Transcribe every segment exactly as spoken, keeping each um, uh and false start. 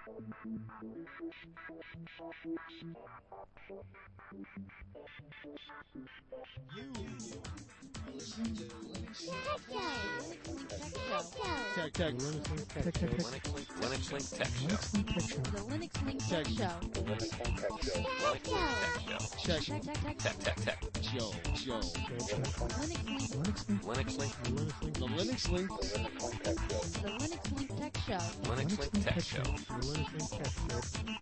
You listen to Linux Tech Tech Linux Link Tech Show. Linux Link Tech Show. The Linux Link Tech Show. The Linux Link Tech Show. Linux Link Tech Show. Check Tech Tech Tech. Show Show. Linux Link. Linux Link. The Linux Link. The Linux Link Tech Show. Linux Link Tech Show. The Linux Link Tech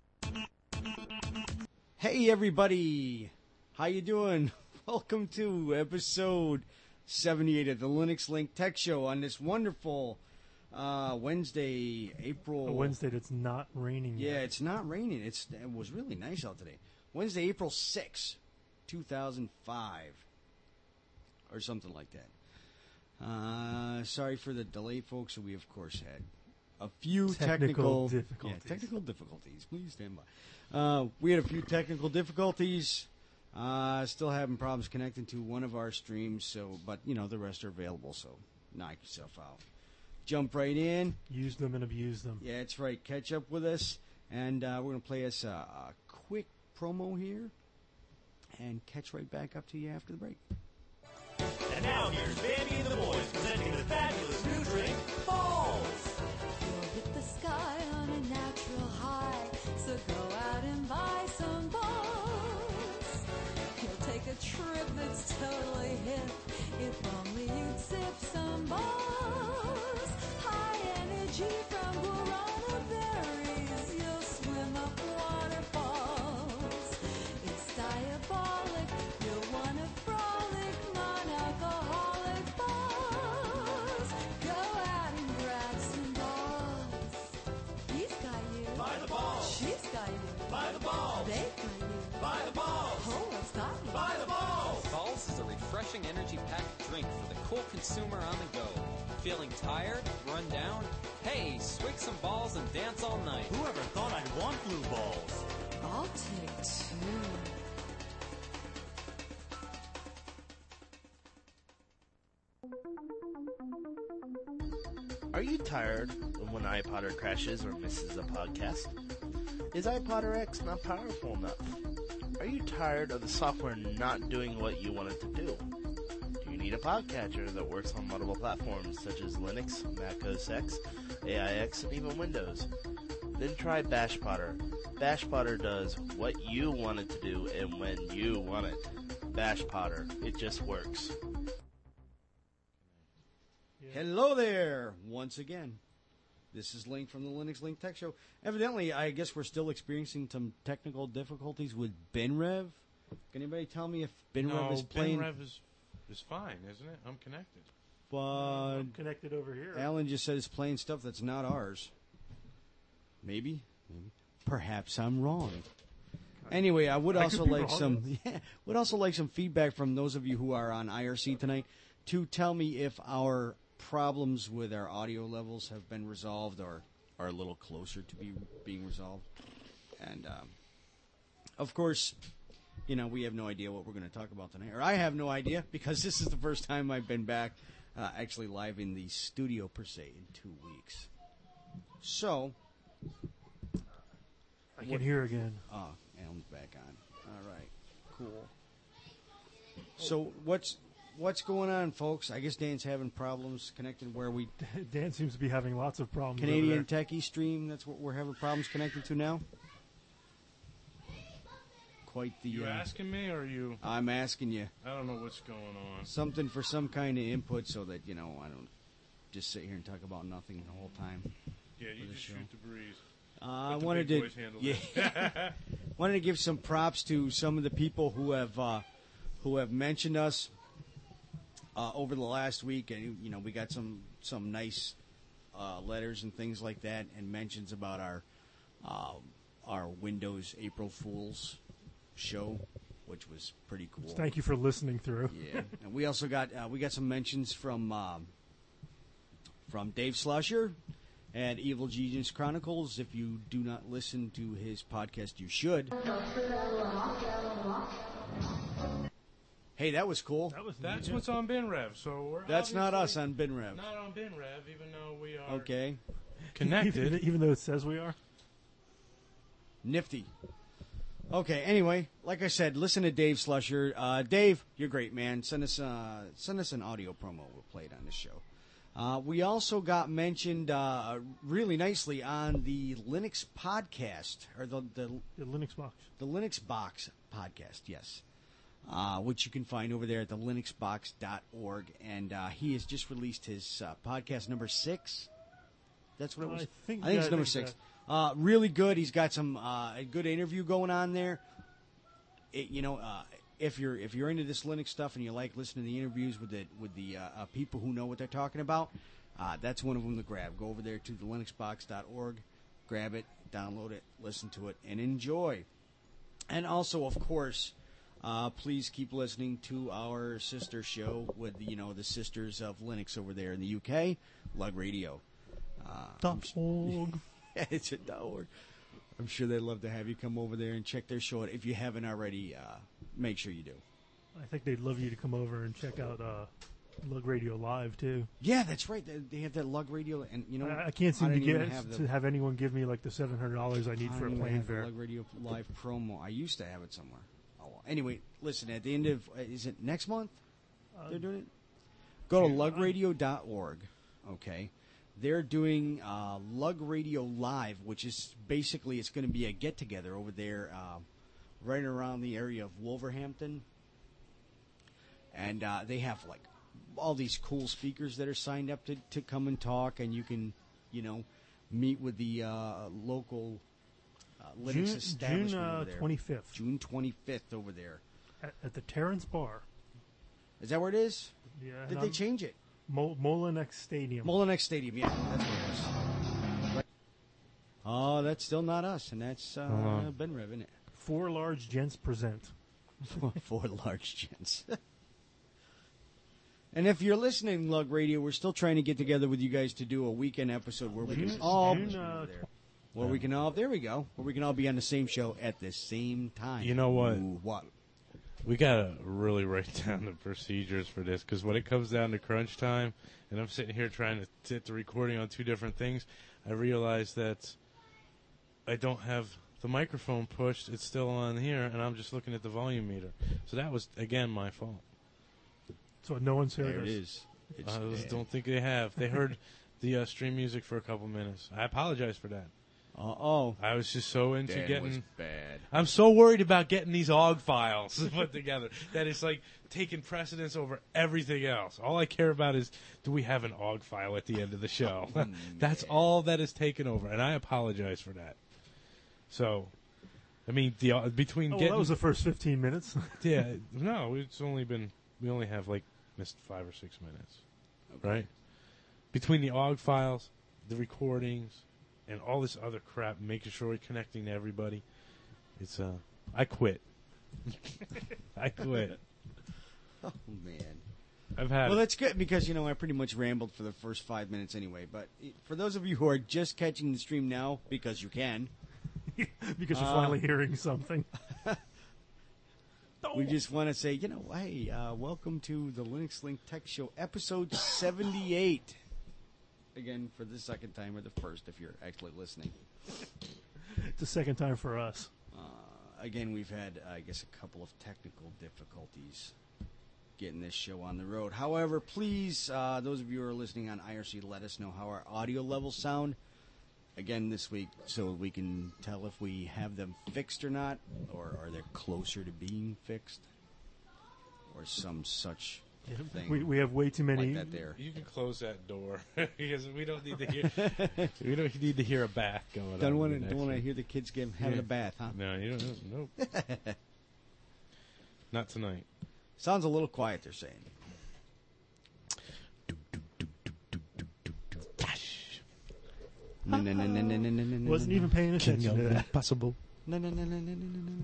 Show. Hey everybody, how you doing? Welcome to episode seventy-eight of the Linux Link Tech Show on this wonderful uh, Wednesday, April. A Wednesday that's not raining Yeah, yet. it's not raining. It's it was really nice out today. Wednesday, April sixth, two thousand five, or something like that. Uh, sorry for the delay, folks. We of course had a few technical, Technical difficulties. Yeah, technical difficulties. Please stand by. Uh, we had a few technical difficulties. Uh, still having problems connecting to one of our streams. So, but you know the rest are available. So, knock yourself out. Jump right in. Use them and abuse them. Yeah, that's right. Catch up with us, and uh, we're gonna play us a, a quick promo here, and catch right back up to you after the break. And now here's Baby and the boys presenting the fabulous new drink, Balls. You'll hit the sky on a natural high, so go out and buy some balls. You'll take a trip that's totally hip, if only you'd sip some balls. High energy from guarana berries, you'll swim up waterfalls. It's diabolic, you'll want to frolic, non-alcoholic balls. Go out and grab some balls. He's got you. Buy the balls. She's got you. Buy the balls. They've got you. Buy the balls. Polo's got you. Buy the balls. Balls is a refreshing energy-packed drink for the cool consumer on the go. Feeling tired? Run down? Hey, swig some balls and dance all night. Whoever thought I'd want blue balls? I'll take two. Are you tired of when iPodder crashes or misses a podcast? Is iPodder X not powerful enough? Are you tired of the software not doing what you want it to do? Do you need a podcatcher that works on multiple platforms such as Linux, Mac O S X, A I X, and even Windows? Then try BashPodder. BashPodder does what you want it to do and when you want it. BashPodder. It just works. Hello there, once again. This is Link from the Linux Link Tech Show. Evidently, I guess we're still experiencing some technical difficulties with BinRev. Can anybody tell me if BinRev no, is playing? BinRev is, is fine, isn't it? I'm connected. But I'm connected over here. Alan just said it's playing stuff that's not ours. Maybe, maybe. Perhaps I'm wrong. Anyway, I would I also could be like wrong. some. Yeah, would also like some feedback from those of you who are on I R C tonight to tell me if our problems with our audio levels have been resolved or are a little closer to be being resolved. And um, of course, you know, we have no idea what we're going to talk about tonight, or I have no idea because this is the first time I've been back, uh, actually live in the studio per se in two weeks. So. I can hear again. Oh, Alan's back on. All right, cool. So what's what's going on, folks? I guess Dan's having problems connecting where we Dan seems to be having lots of problems. over Canadian there. Techie stream. That's what we're having problems connecting to now. Quite the. You uh, asking me, or you? I'm asking you I don't know what's going on. something for some kind of input, so that you know I don't just sit here and talk about nothing the whole time. Yeah, you for the just show. shoot the breeze. Uh, I Let the wanted big to, boys handle yeah, that. wanted to give some props to some of the people who have uh, who have mentioned us uh, over the last week, and you know we got some some nice uh, letters and things like that, and mentions about our uh, our Windows April Fools show, which was pretty cool. Thank you for listening through. Yeah, and we also got uh, we got some mentions from um, from Dave Slusher and Evil Genius Chronicles. If you do not listen to his podcast, you should. Hey, that was cool. That was That's neat. what's on BinRev. So we're That's not us obviously on BinRev. Not on BinRev, even though we are Okay. connected. even, even though it says we are. Nifty. Okay, anyway, like I said, listen to Dave Slusher. Uh, Dave, you're great, man. Send us uh, send us an audio promo. We'll play it on this show. Uh, we also got mentioned uh, really nicely on the Linux podcast, or the the, The Linux box. the Linux Box podcast, yes, uh, which you can find over there at the linux box dot org. And uh, he has just released his uh, podcast number six. That's what it was. I think, I think yeah, it's I number think six. Uh, really good. He's got some uh, a good interview going on there. It, you know, uh, if you're if you're into this Linux stuff and you like listening to the interviews with the with the uh, uh, people who know what they're talking about, uh, that's one of them to grab. Go over there to the linux box dot org, grab it, download it, listen to it, and enjoy. And also, of course, uh, please keep listening to our sister show with you know the sisters of Linux over there in the U K, Lug Radio. Uh, Dot org. it's a dollar. I'm sure they'd love to have you come over there and check their show out. If you haven't already, uh, make sure you do. I think they'd love you to come over and check out uh, Lug Radio Live too. Yeah, that's right. They, they have that Lug Radio, and you know I, I can't seem I to don't even get have the, to have anyone give me like the seven hundred dollars I need I for a don't even plane have the fare. Lug Radio Live promo. I used to have it somewhere. Oh, well. Anyway, listen. At the end of uh, is it next month? Uh, They're doing it. Go to lug radio dot org. Okay. They're doing uh, Lug Radio Live, which is basically it's going to be a get together over there, uh, right around the area of Wolverhampton, and uh, they have like all these cool speakers that are signed up to, to come and talk, and you can, you know, meet with the uh, local uh, Linux June, establishment June over uh, there. twenty-fifth June twenty-fifth over there. at, at the Terrence Bar. Is that where it is? Yeah. Did and they I'm- change it? Mo- Molenex Stadium. Molenex Stadium, yeah, that's what it was. Right. Oh, that's still not us, and that's uh, Uh-huh. Ben Rev, isn't it? Four large gents present. Four, four large gents. And if you're listening, Lug Radio, we're still trying to get together with you guys to do a weekend episode where we June- can all June, be uh, there. Where we can all, there we go, where we can all be on the same show at the same time. You know what? Ooh, what? We gotta really write down the procedures for this, because when it comes down to crunch time, and I'm sitting here trying to hit the recording on two different things, I realize that I don't have the microphone pushed. It's still on here, and I'm just looking at the volume meter. So that was, again, my fault. So no one's heard There us. it is. It's I was- bad. don't think they have. They heard the uh, stream music for a couple minutes. I apologize for that. Uh-oh. I was just so into That getting... was bad. I'm so worried about getting these O G files put together that it's like taking precedence over everything else. All I care about is, do we have an O G file at the end of the show? That's all that is taken over, and I apologize for that. So, I mean, the uh, between Oh, well, getting that was the first fifteen minutes. yeah, no, it's only been we only have like missed five or six minutes, right? Between the O G files, the recordings, and all this other crap, making sure we're connecting to everybody. It's uh, I quit. I quit. Oh, man. I've had. Well, that's good because, you know, I pretty much rambled for the first five minutes anyway. But i- for those of you who are just catching the stream now, because you can, because you're Uh, finally hearing something. we just want to say, you know, hey, uh, welcome to the Linux Link Tech Show, episode seventy-eight. Again, for the second time or the first, if you're actually listening. It's the second time for us. Uh, again, we've had, I guess, a couple of technical difficulties getting this show on the road. However, please, uh, those of you who are listening on I R C, let us know how our audio levels sound. Again, this week, so we can tell if we have them fixed or not, or are they closer to being fixed, or some such thing. We we have way too many. like that there. You can close that door because we don't need to hear. we don't need to hear a bath going Don't on. want in to the don't next want to room. hear the kids get, having Yeah. a bath, huh? No, you don't. Nope. Not tonight. Sounds a little quiet. They're saying. No, no, no, no, no, no, no, no, Wasn't no, even paying attention to that. Possible. No, no, no, no, no, no, no, no.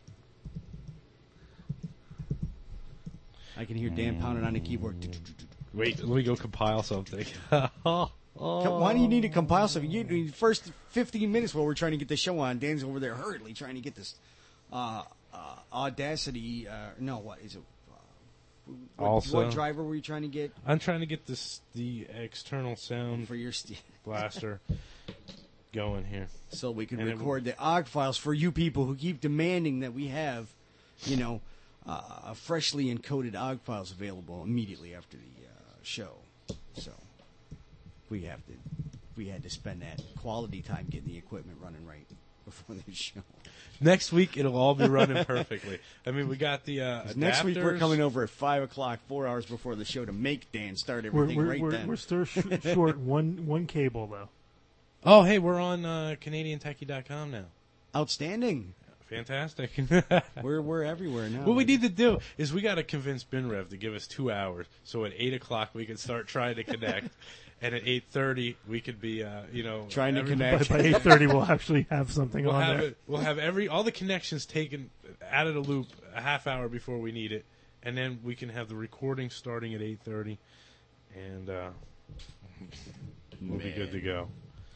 I can hear Dan pounding on the keyboard. Wait, let me go compile something. Why do you need to compile something? You, the first fifteen minutes while we're trying to get the show on, Dan's over there hurriedly trying to get this uh, uh, Audacity. Uh, no, what is it? Uh, what, Also- what driver were you trying to get I'm trying to get this the external sound for your st- blaster. going here. So we can And it record the O G files for you people who keep demanding that we have, you know, uh, freshly encoded O G files available immediately after the uh, show. So we have to, we had to spend that quality time getting the equipment running right before the show. Next week, it'll all be running perfectly. I mean, we got the uh, Next week we're adapters. coming over at five o'clock, four hours before the show to make Dan start We're everything we're, right we're, then. we're still sh- short one one cable though. Oh, hey, we're on uh, Canadian Techie dot com now. Outstanding. Fantastic. We're we're everywhere now. What we need to do is we got to convince BinRev to give us two hours, so at eight o'clock we can start trying to connect, and at eight thirty we could be, uh, you know, Trying to every- connect. By, by eight thirty, we'll actually have something We'll on have there. it. We'll have every all the connections taken out of the loop a half hour before we need it, and then we can have the recording starting at eight thirty, and uh, we'll be good to go.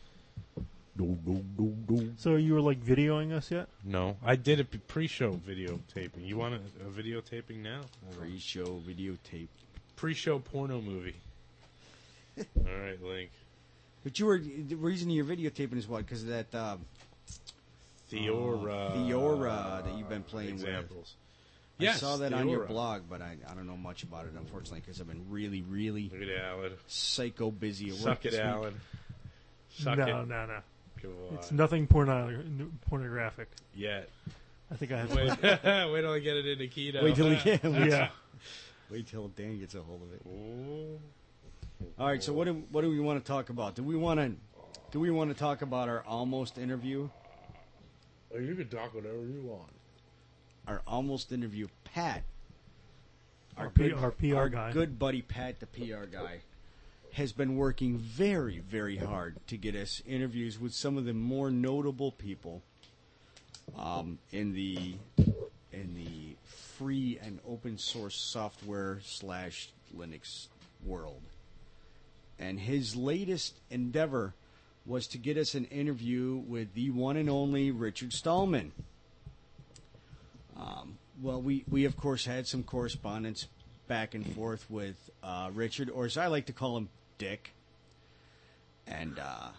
So you were like videoing us yet? No, I did a pre-show video taping. You want a, a video taping now? Pre-show videotape. Pre-show porno movie. All right, Link. But you were the reason you're videotaping is what? Because of that um, Theora. uh, Theora that you've been playing examples. with. Yes, I saw that on your Theora. blog, but I, I don't know much about it, unfortunately, because I've been really, really Look at Alan. psycho busy at work Suck it, this week. Alan. Suck no, it. no, no. Come It's on. nothing porno- pornographic. Yet. I think I have. Wait, wait till I get it into keto. Wait till he get yeah. Wait till Dan gets a hold of it. Ooh. All right, so what do what do we want to talk about? Do we want to do we want to talk about our almost interview? Oh, you can talk whatever you want. Our almost interview, Pat. Our P- our P R our guy. good buddy Pat, the P R guy, has been working very, very hard to get us interviews with some of the more notable people um, in the in the free and open source software slash Linux world. And his latest endeavor was to get us an interview with the one and only Richard Stallman. Um, well, we, we of course had some correspondence back and forth with uh, Richard, or as I like to call him, Dick. And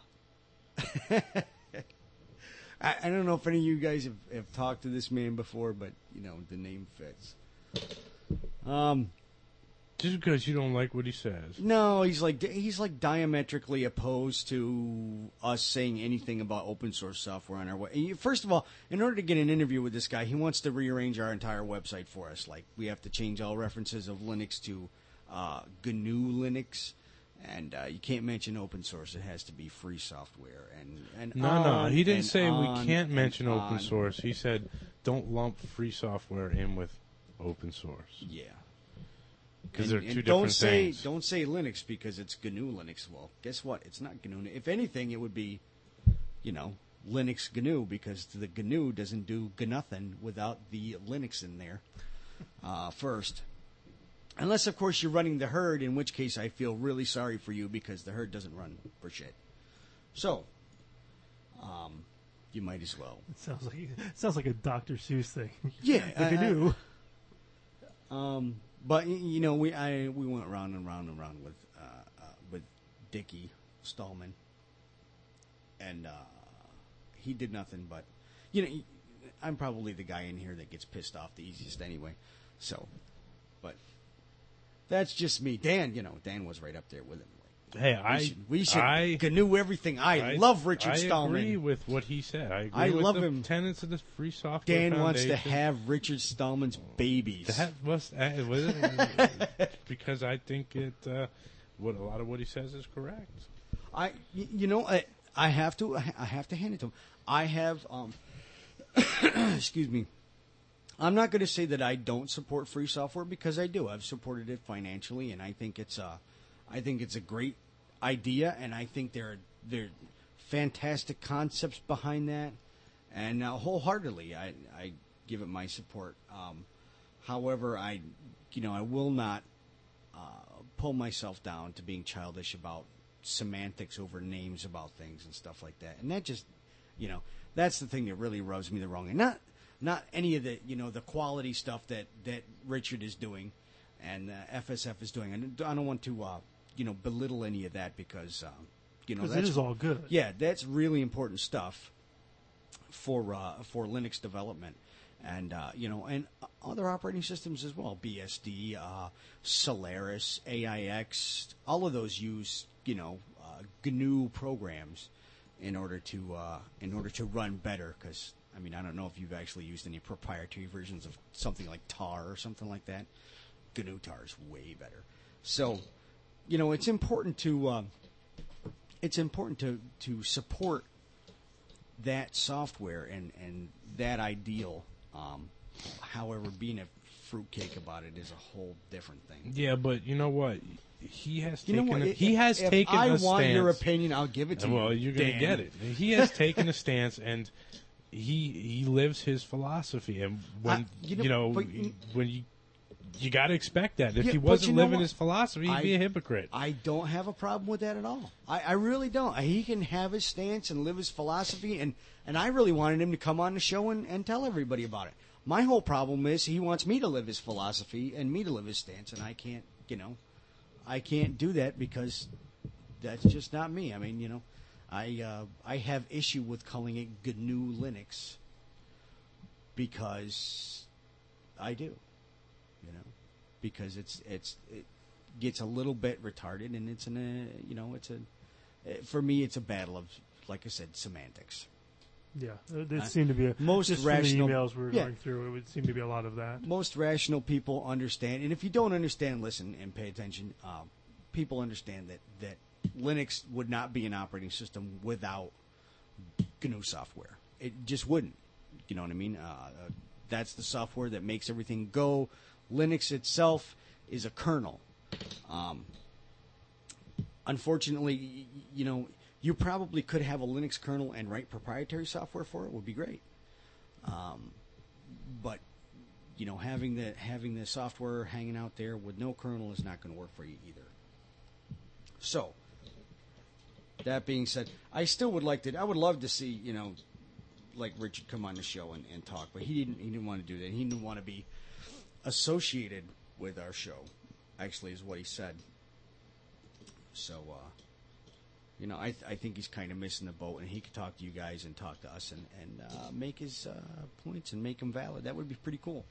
uh, I, I don't know if any of you guys have, have talked to this man before, but you know the name fits. Um, Just because you don't like what he says. no, he's like he's like diametrically opposed to us saying anything about open source software on our way. First of all, in order to get an interview with this guy, he wants to rearrange our entire website for us. Like we have to change all references of Linux to uh, G N U Linux, and uh, you can't mention open source. It has to be free software. And and No, on no, he didn't and say on we can't and mention open on. source. He said don't lump free software in with open source. Yeah. Because And- they're and two don't different say, things. Don't say Linux because it's G N U Linux. Well, guess what? It's not G N U. If anything, it would be, you know, Linux G N U because the G N U doesn't do G nothing without the Linux in there uh, first. Unless, of course, you're running the herd, in which case I feel really sorry for you because the herd doesn't run for shit. So, um, you might as well. It sounds like it sounds like a Doctor Seuss thing. Yeah, if I, I- knew. Um, but y- you know, we I we went round and round and round with uh, uh, with Dickie Stallman, and uh, he did nothing but, you know, I'm probably the guy in here that gets pissed off the easiest anyway. So, but that's just me. Dan, you know, Dan was right up there with him. Hey, we I should, we should I, G N U everything. I, I love Richard I Stallman. agree with what he said. I agree I with love the him. tenets of the Free Software Dan wants to Foundation. have Richard Stallman's babies. That was, uh, was it? Because I think it. Uh, what a lot of what he says is correct. I, y- you know, I, I have to, I have to hand it to him. I have, um, excuse me. I'm not going to say that I don't support free software because I do. I've supported it financially, and I think it's a, I think it's a great idea, and I think there are there are fantastic concepts behind that, and uh, wholeheartedly, I, I give it my support. Um, however, I, you know, I will not uh, pull myself down to being childish about semantics over names about things and stuff like that. And that just, you know, that's the thing that really rubs me the wrong way. Not not any of the, you know, the quality stuff that, that Richard is doing and uh, F S F is doing. And I don't want to, uh, you know, belittle any of that because, um, you know, 'Cause it that's is all good. Yeah, that's really important stuff for uh, for Linux development, and uh, you know, and other operating systems as well. B S D, uh, Solaris, A I X, all of those use you know uh, G N U programs in order to uh, in order to run better. Because I mean, I don't know if you've actually used any proprietary versions of something like tar or something like that. G N U tar is way better. So, you know, it's important to uh, it's important to, to support that software and, and that ideal. Um, however, being a fruitcake about it is a whole different thing. Yeah, but you know what? He has You know taken. what? A, he has if taken. I a want stance. your opinion, I'll give it to you. Well, you're going to Dan. get it. He has taken a stance, and he he lives his philosophy. And when Uh, you you know, know, but- when you you got to expect that. If Yeah, he but wasn't you know living what? his philosophy, he'd I- be a hypocrite. I don't have a problem with that at all. I, I really don't. He can have his stance and live his philosophy, and, and I really wanted him to come on the show and, and tell everybody about it. My whole problem is he wants me to live his philosophy and me to live his stance, and I can't, you know, I can't do that because that's just not me. I mean, you know, I uh, I have issue with calling it G N U Linux because I do, you know. Because it's it's it gets a little bit retarded, and it's an uh, you know it's a uh, for me it's a battle of, like I said, semantics. Yeah, uh, there Uh, seemed to be a, most just rational- from the emails we were yeah. going through. It would seem to be a lot of that. Most rational people understand, and if you don't understand, listen and pay attention. Uh, people understand that that Linux would not be an operating system without G N U software. It just wouldn't. You know what I mean? Uh, uh, that's the software that makes everything go. Linux itself is a kernel. Um, unfortunately, y- you know, you probably could have a Linux kernel and write proprietary software for it would be great. Um, but you know, having the having the software hanging out there with no kernel is not going to work for you either. So, that being said, I still would like to. I would love to see you know, like Richard come on the show and, and talk, but he didn't. He didn't want to do that. He didn't want to be associated with our show, actually, is what he said. So, uh, you know, I th- I think he's kind of missing the boat, and he could talk to you guys and talk to us and, and uh, make his uh, points and make them valid. That would be pretty cool.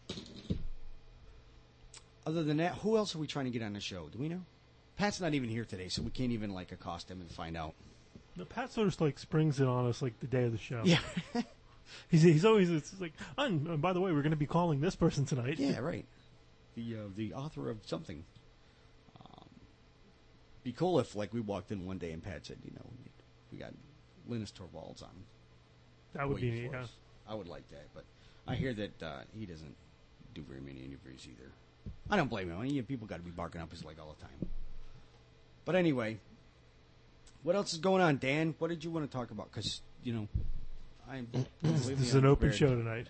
Other than that, who else are we trying to get on the show? Do we know? Pat's not even here today, so we can't even, like, accost him and find out. No, Pat sort of like springs it on us like the day of the show. Yeah. he's he's always it's like, oh, and, and by the way, we're going to be calling this person tonight. Yeah, right. The uh, the author of something. Um, be cool if like we walked in one day and Pat said, you know, we got Linus Torvalds on. That would be waiting neat, for yeah. us. I would like that, but I hear that uh, he doesn't do very many interviews either. I don't blame him. I mean, people got to be barking up his leg all the time. But anyway, what else is going on, Dan? What did you want to talk about? Because you know, I'm This is an open show tonight.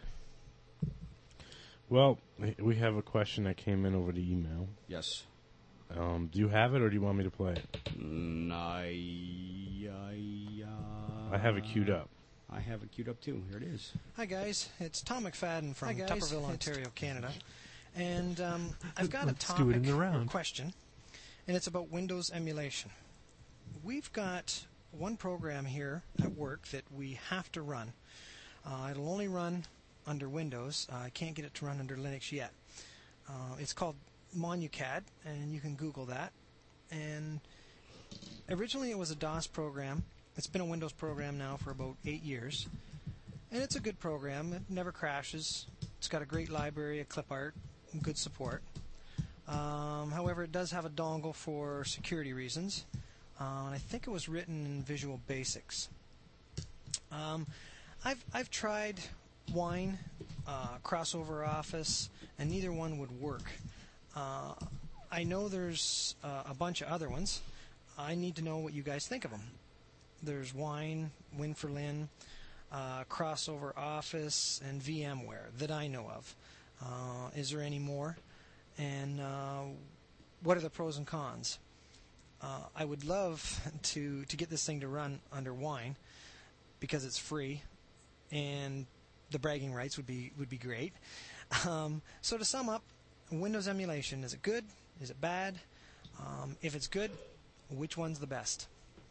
Well, we have a question that came in over the email. Yes. Um, do you have it, or do you want me to play it? Mm, I, I, uh, I have it queued up. I have it queued up too. Here it is. Hi guys, it's Tom McFadden from Hi, guys. Tupperville, It's- Ontario, Canada, and um, I've got a Let's do it topic in the or round. question, and it's about Windows emulation. We've got one program here at work that we have to run. Uh, it'll only run under Windows. Uh, I can't get it to run under Linux yet. Uh, it's called MonuCAD, and you can Google that. And originally it was a DOS program. It's been a Windows program now for about eight years. And it's a good program. It never crashes. It's got a great library, a clip art, and good support. Um, however, it does have a dongle for security reasons. Uh, and I think it was written in Visual Basics. Um, I've I've tried Wine, uh, Crossover Office, and neither one would work. Uh, I know there's uh, a bunch of other ones. I need to know what you guys think of them. There's Wine, Win4Lin, uh, Crossover Office, and VMware that I know of. Uh, is there any more? And uh, what are the pros and cons? Uh, I would love to, to get this thing to run under Wine because it's free, and the bragging rights would be would be great. Um, so to sum up, Windows emulation, is it good? Is it bad? Um, if it's good, which one's the best?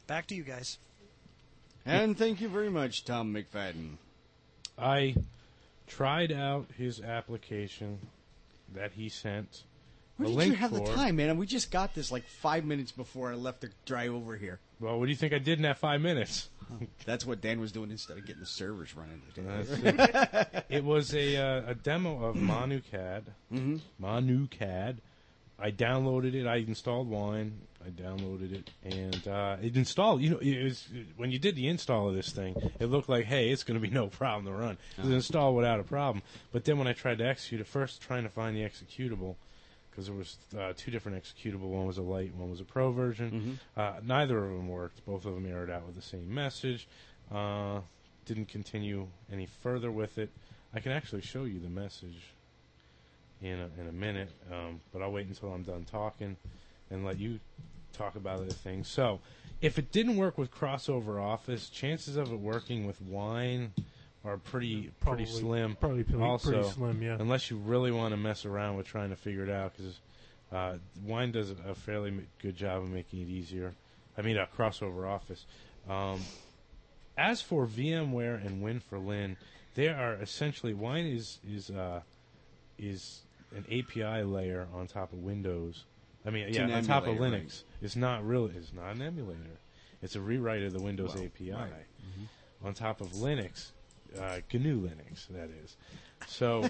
back to you guys. And thank you very much, Tom McFadden. I tried out his application that he sent. Where a did link you have for. the time, man? We just got this like five minutes before I left to drive over here. Well, what do you think I did in that five minutes? That's what Dan was doing instead of getting the servers running. That's it. It was a uh, a demo of ManuCAD. Mm-hmm. ManuCAD. I downloaded it. I installed Wine. I downloaded it, and uh, it installed. You know, it was when you did the install of this thing, it looked like, hey, it's going to be no problem to run. It Uh-huh. installed without a problem. But then when I tried to execute it, first trying to find the executable, because there was uh, two different executable. One was a light, one was a pro version. Mhm. Uh, neither of them worked. Both of them errored out with the same message. Uh, didn't continue any further with it. I can actually show you the message in a, in a minute, um, but I'll wait until I'm done talking and let you talk about the thing. So, if it didn't work with Crossover Office, chances of it working with Wine are pretty Probably- pretty slim. probably pretty- also, pretty slim, yeah. Unless you really want to mess around with trying to figure it out, because uh, Wine does a fairly m- good job of making it easier. I mean, uh, Crossover Office. Um, as for VMware and Win for Lin, they are essentially Wine is is uh, is an A P I layer on top of Windows. I mean, It's yeah, an on top of emulator, Linux. right? It's not really. It's not an emulator. It's a rewrite of the Windows Well, A P I right. Mhm. on top of Linux, uh, G N U Linux. That is. So,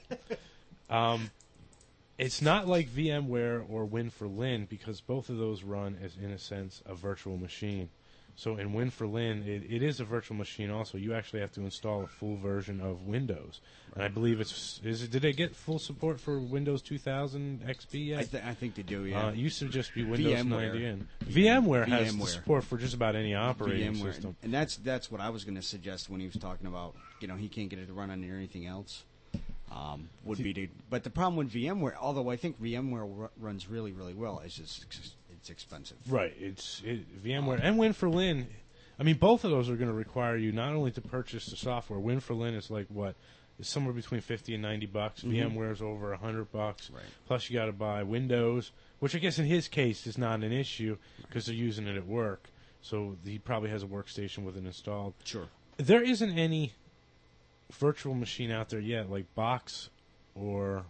um, it's not like VMware or Win for Lin because both of those run as, in a sense, a virtual machine. So in Win for Lin, it, it is a virtual machine. Also, you actually have to install a full version of Windows, and I believe it's is it. Did they get full support for Windows two thousand X P yet? I, th- I think they do, yeah. Uh, it used to just be Windows VMware. ninety. And VMware has the VMware. support for just about any operating VMware. system. And that's that's what I was going to suggest when he was talking about, you know, he can't get it to run on anything else. Um, would be to, but the problem with VMware, although I think VMware r- runs really, really well, is just ex- it's expensive. Right. It's it, VMware and Win for Lin. I mean, both of those are going to require you not only to purchase the software. Win for Lin is like what? It's somewhere between fifty and ninety bucks. Mhm. VMware is over a hundred bucks. Right. Plus, you got to buy Windows, which I guess in his case is not an issue because they're using it at work. So he probably has a workstation with it installed. Sure. There isn't any virtual machine out there yet, like Box or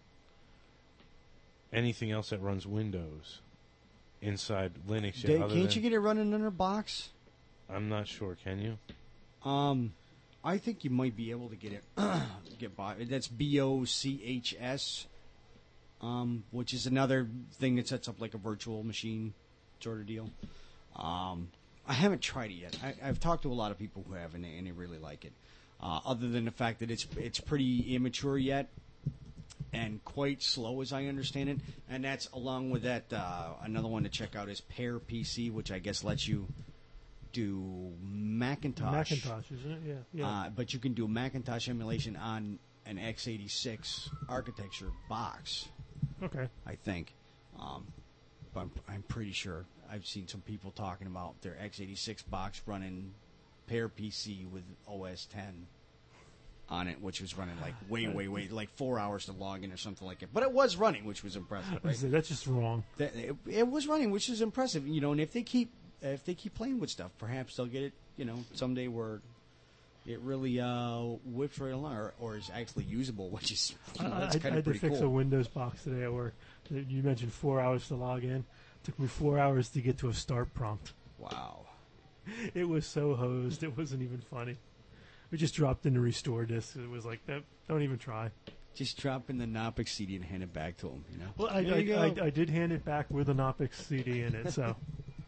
anything else that runs Windows inside Linux yet. Da- other can't than- you get it running under box? I'm not sure. Can you? Um, I think you might be able to get it. get by. That's B O C H S, um, which is another thing that sets up like a virtual machine sort of deal. Um, I haven't tried it yet. I, I've talked to a lot of people who have, and they, and they really like it. Uh, other than the fact that it's it's pretty immature yet, and quite slow, as I understand it. And that's along with that. Uh, another one to check out is Pair P C, which I guess lets you do Macintosh. Macintosh, isn't it? Yeah. yeah. Uh, but you can do Macintosh emulation on an x eighty-six architecture box. Okay. I think. Um, but I'm, I'm pretty sure. I've seen some people talking about their x eighty-six box running Pair P C with O S ten on it, which was running like way, way, way, like four hours to log in or something like that. But it was running, which was impressive. I Right? said, that's just wrong. That, it, it was running, which is impressive. You know, and if they keep if they keep playing with stuff, perhaps they'll get it. You know, someday where it really uh, whips right along, or, or is actually usable, which is you know, I, that's I, kind I of had to pretty fix cool. a Windows box today at work. You mentioned four hours to log in. Took me four hours to get to a start prompt. Wow. It was so hosed. It wasn't even funny. We just dropped in the restore disk. It was like, that. Don't even try. Just drop in the Knoppix C D and hand it back to him. You know. Well, I, There you I, go. I, I did hand it back with a Knoppix C D in it, so.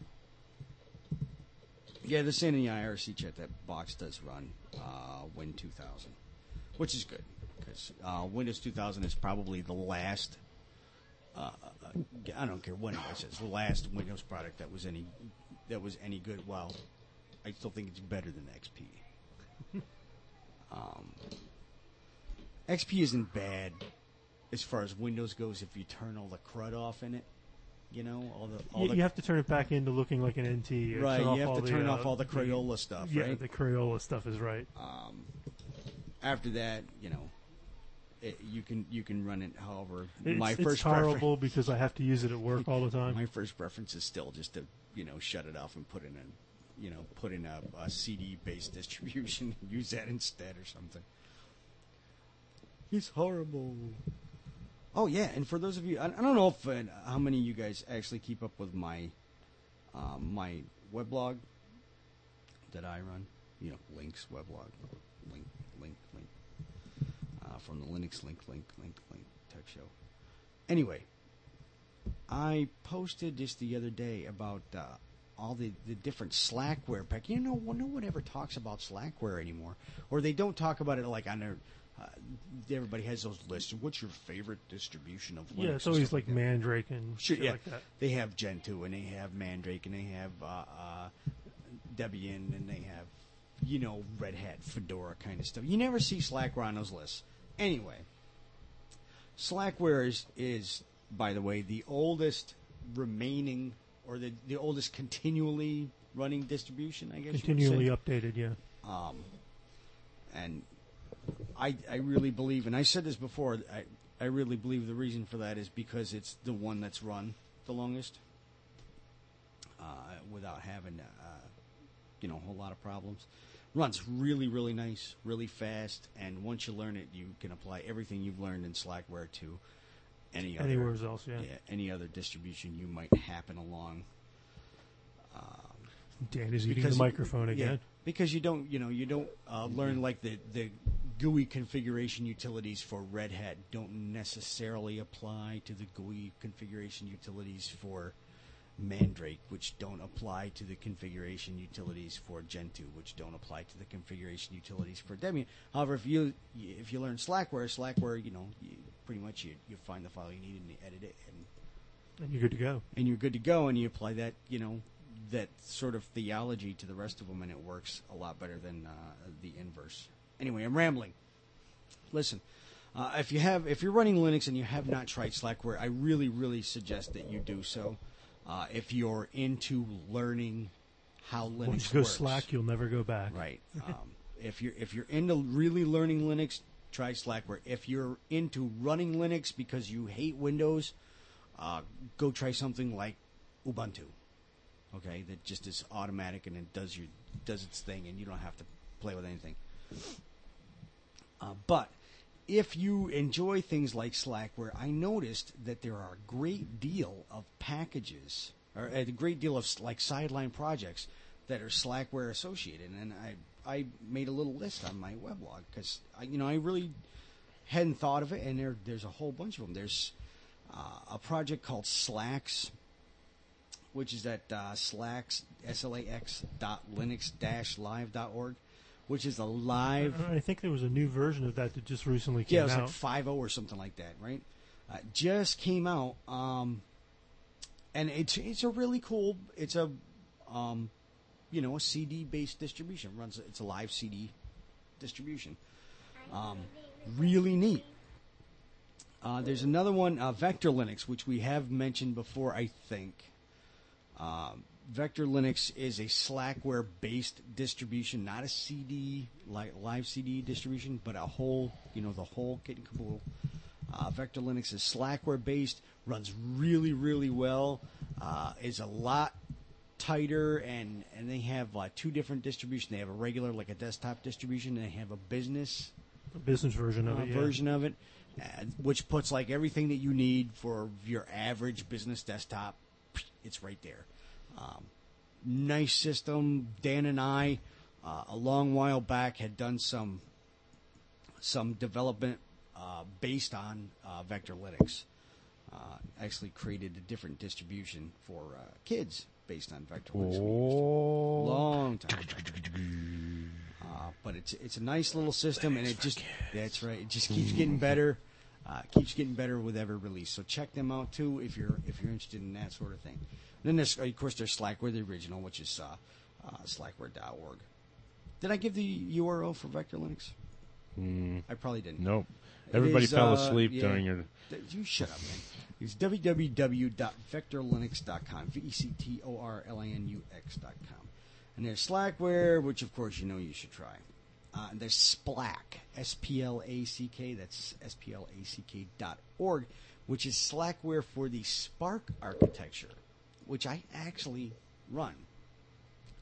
Yeah, they're saying in the I R C chat that box does run uh, Win two thousand, which is good because uh, Windows two thousand is probably the last. Uh, I don't care when it is. It's the last Windows product that was any that was any good. Well, I still think it's better than X P. um, X P isn't bad as far as Windows goes if you turn all the crud off in it. You know, all the all You, the you have to turn it back into looking like an N T. or Right, turn you off have all to the, turn uh, off all the Crayola stuff, Yeah, right? the Crayola stuff is right. Um, after that, you know, it, you can you can run it. However, It's, my it's first horrible because I have to use it at work all the time. My first preference is still just to you know shut it off and put it in you know, put in a, a C D-based distribution and use that instead or something. It's horrible. Oh, yeah, and for those of you, I, I don't know if uh, how many of you guys actually keep up with my um, my weblog that I run. You know, Link's weblog. Link, link, link. Uh, from the Linux Link, Link, Link, Link Tech Show. Anyway, I posted just the other day about uh, all the, the different Slackware pack. You know, no one ever talks about Slackware anymore. Or they don't talk about it like on their... Uh, everybody has those lists. What's your favorite distribution of Linux? Yeah, it's always like, like Mandrake and sure, shit yeah. like that. They have Gentoo, and they have Mandrake, and they have uh, uh, Debian, and they have, you know, Red Hat, Fedora kind of stuff. You never see Slackware on those lists. Anyway, Slackware is, is by the way, the oldest remaining, or the, the oldest continually running distribution, I guess Continually you would say. updated, yeah. Um, and I, I really believe, and I said this before, I, I really believe the reason for that is because it's the one that's run the longest uh, without having, uh, you know, a whole lot of problems. Runs really, really nice, really fast, and once you learn it, you can apply everything you've learned in Slackware to any other, anywhere else, yeah. yeah, any other distribution you might happen along. Um, Dan is eating the microphone you, again. Yeah, because you don't, you know, you don't uh, learn like the the G U I configuration utilities for Red Hat don't necessarily apply to the G U I configuration utilities for Mandrake, which don't apply to the configuration utilities for Gentoo, which don't apply to the configuration utilities for Debian. However, if you if you learn Slackware, Slackware, you know, you, pretty much you you find the file you need and you edit it, and and you're good to go. And you're good to go, and you apply that, you know, that sort of theology to the rest of them, and it works a lot better than uh, the inverse. Anyway, I'm rambling. Listen, uh, if you have, if you're running Linux and you have not tried Slackware, I really, really suggest that you do so. Uh, if you're into learning how Linux Once you go works. Slack, you'll never go back. Right. Um, if you're if you're into really learning Linux, try Slackware. If you're into running Linux because you hate Windows, uh, go try something like Ubuntu. Okay, that just is automatic and it does your does its thing, and you don't have to play with anything. Uh, but if you enjoy things like Slackware, I noticed that there are a great deal of packages, or a great deal of like sideline projects that are Slackware associated, and I I made a little list on my weblog because you know I really hadn't thought of it, and there there's a whole bunch of them. There's uh, a project called Slacks, which is at uh, slacks, S L A X dot linux dash live dot org, which is a live... I, I think there was a new version of that that just recently came yeah, it was out. like five point oh or something like that, right? Uh, just came out, um, and it's it's a really cool... It's a, um, you know, a C D-based distribution. It runs. It's a live C D distribution. Um, really neat. Uh, there's another one, uh, Vector Linux, which we have mentioned before, I think. Um, Vector Linux is a Slackware-based distribution, not a C D, like live C D distribution, but a whole, you know, the whole kit and caboodle. Uh, Vector Linux is Slackware-based, runs really, really well, uh, is a lot tighter, and, and they have uh, two different distributions. They have a regular, like a desktop distribution, and they have a business, a business version of uh, it, yeah. version of it, uh, which puts like everything that you need for your average business desktop. It's right there. Um, nice system. Dan and I, uh, a long while back, had done some some development uh, based on uh, Vector Linux. Uh, actually created a different distribution for uh, kids based on Vector Linux. Oh. Long time ago. Uh, but it's it's a nice little system, and it just that's right. It just keeps getting better. Uh, keeps getting better with every release. So check them out too if you're if you're interested in that sort of thing. And then there's of course there's Slackware, the original, which is uh, uh, slackware dot org. Did I give the U R L for Vector Linux? Mm. I probably didn't. Nope. It Everybody is, fell uh, asleep yeah. during your. You shut up, man. It's w w w dot vector linux dot com. V E C T O R L A N U X dot com. And there's Slackware, which of course you know you should try. Uh, and there's Splack, S P L A C K, that's S P L A C K dot org, which is Slackware for the Spark architecture, which I actually run.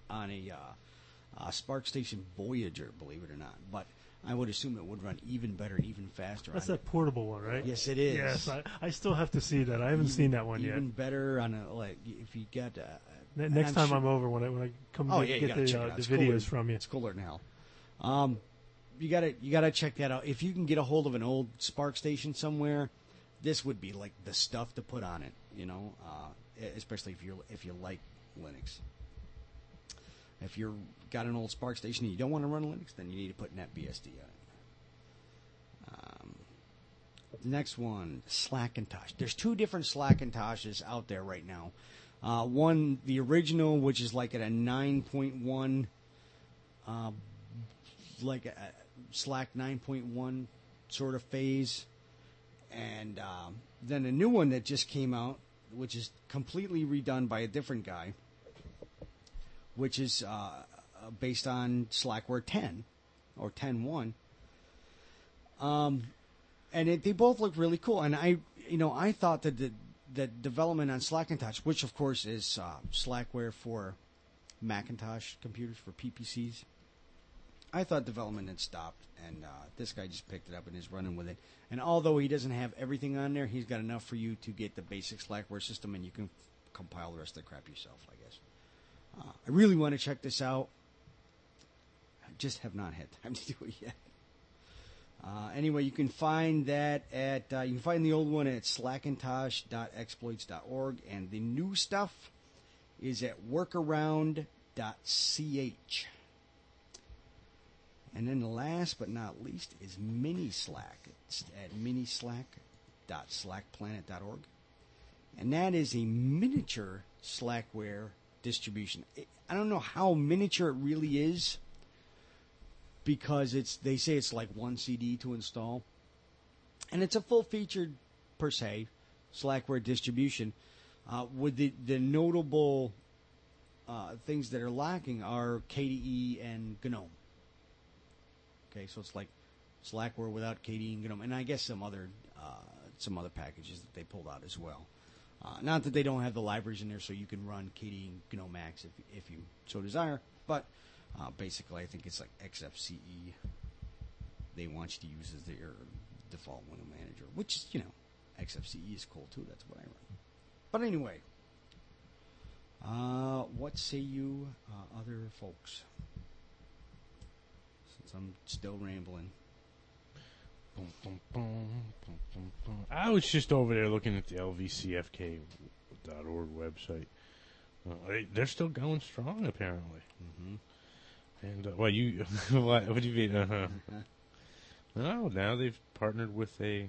on a uh, uh, SparkStation Voyager, believe it or not. But I would assume it would run even better and even faster. That's on that portable one, right? Yes, it is. Yes, I, I still have to see that. I haven't even, seen that one even yet. better on a like if you got. Uh, Ne- and Next I'm time sure- I'm over, when I when I come Oh get, yeah, you get gotta the, check uh, it out. the It's videos cooler, from you. It's cooler than hell. Um, you gotta you gotta check that out. If you can get a hold of an old SparkStation somewhere, this would be like the stuff to put on it. You know, uh, especially if you if you like Linux. If you're got an old SparkStation and you don't want to run Linux, then you need to put NetBSD on it. Um, the next one, Slackintosh. There's two different Slackintoshes out there right now. Uh, one, the original, which is like at a nine point one, uh, like a, a Slack nine point one sort of phase. And um, then a new one that just came out, which is completely redone by a different guy, which is uh, based on Slackware ten, or ten point one. Um, and it, they both look really cool. And I, you know, I thought that the the development on Slackintosh, which of course is uh, Slackware for Macintosh computers, for P P Cs, I thought development had stopped, and uh, this guy just picked it up and is running with it. And although he doesn't have everything on there, he's got enough for you to get the basic Slackware system, and you can compile the rest of the crap yourself, I guess. Uh, I really want to check this out. I just have not had time to do it yet. Uh, anyway, you can find that at, uh, you can find the old one at slackintosh dot exploits dot org, and the new stuff is at workaround dot c h. And then the last but not least is Mini-Slack. It's at minislack dot slackplanet dot org. And that is a miniature Slackware distribution. It, I don't know how miniature it really is, because it's they say it's like one C D to install. And it's a full-featured, per se, Slackware distribution. Uh, with the, the notable uh, things that are lacking are K D E and GNOME. Okay, so it's like Slackware without K D E and GNOME, and I guess some other uh, some other packages that they pulled out as well. Uh, not that they don't have the libraries in there, so you can run K D E and GNOME Max if if you so desire. But uh, basically, I think it's like X F C E. They want you to use as their default window manager, which is, you know, X F C E is cool too. That's what I run. But anyway, uh, what say you, uh, other folks? Since I'm still rambling. Boom, boom, boom, boom, boom, boom. I was just over there looking at the L V C F K dot org website. Uh, they, they're still going strong, apparently. Mm-hmm. And uh, well, you what, what do you mean? Uh-huh. No, now they've partnered with a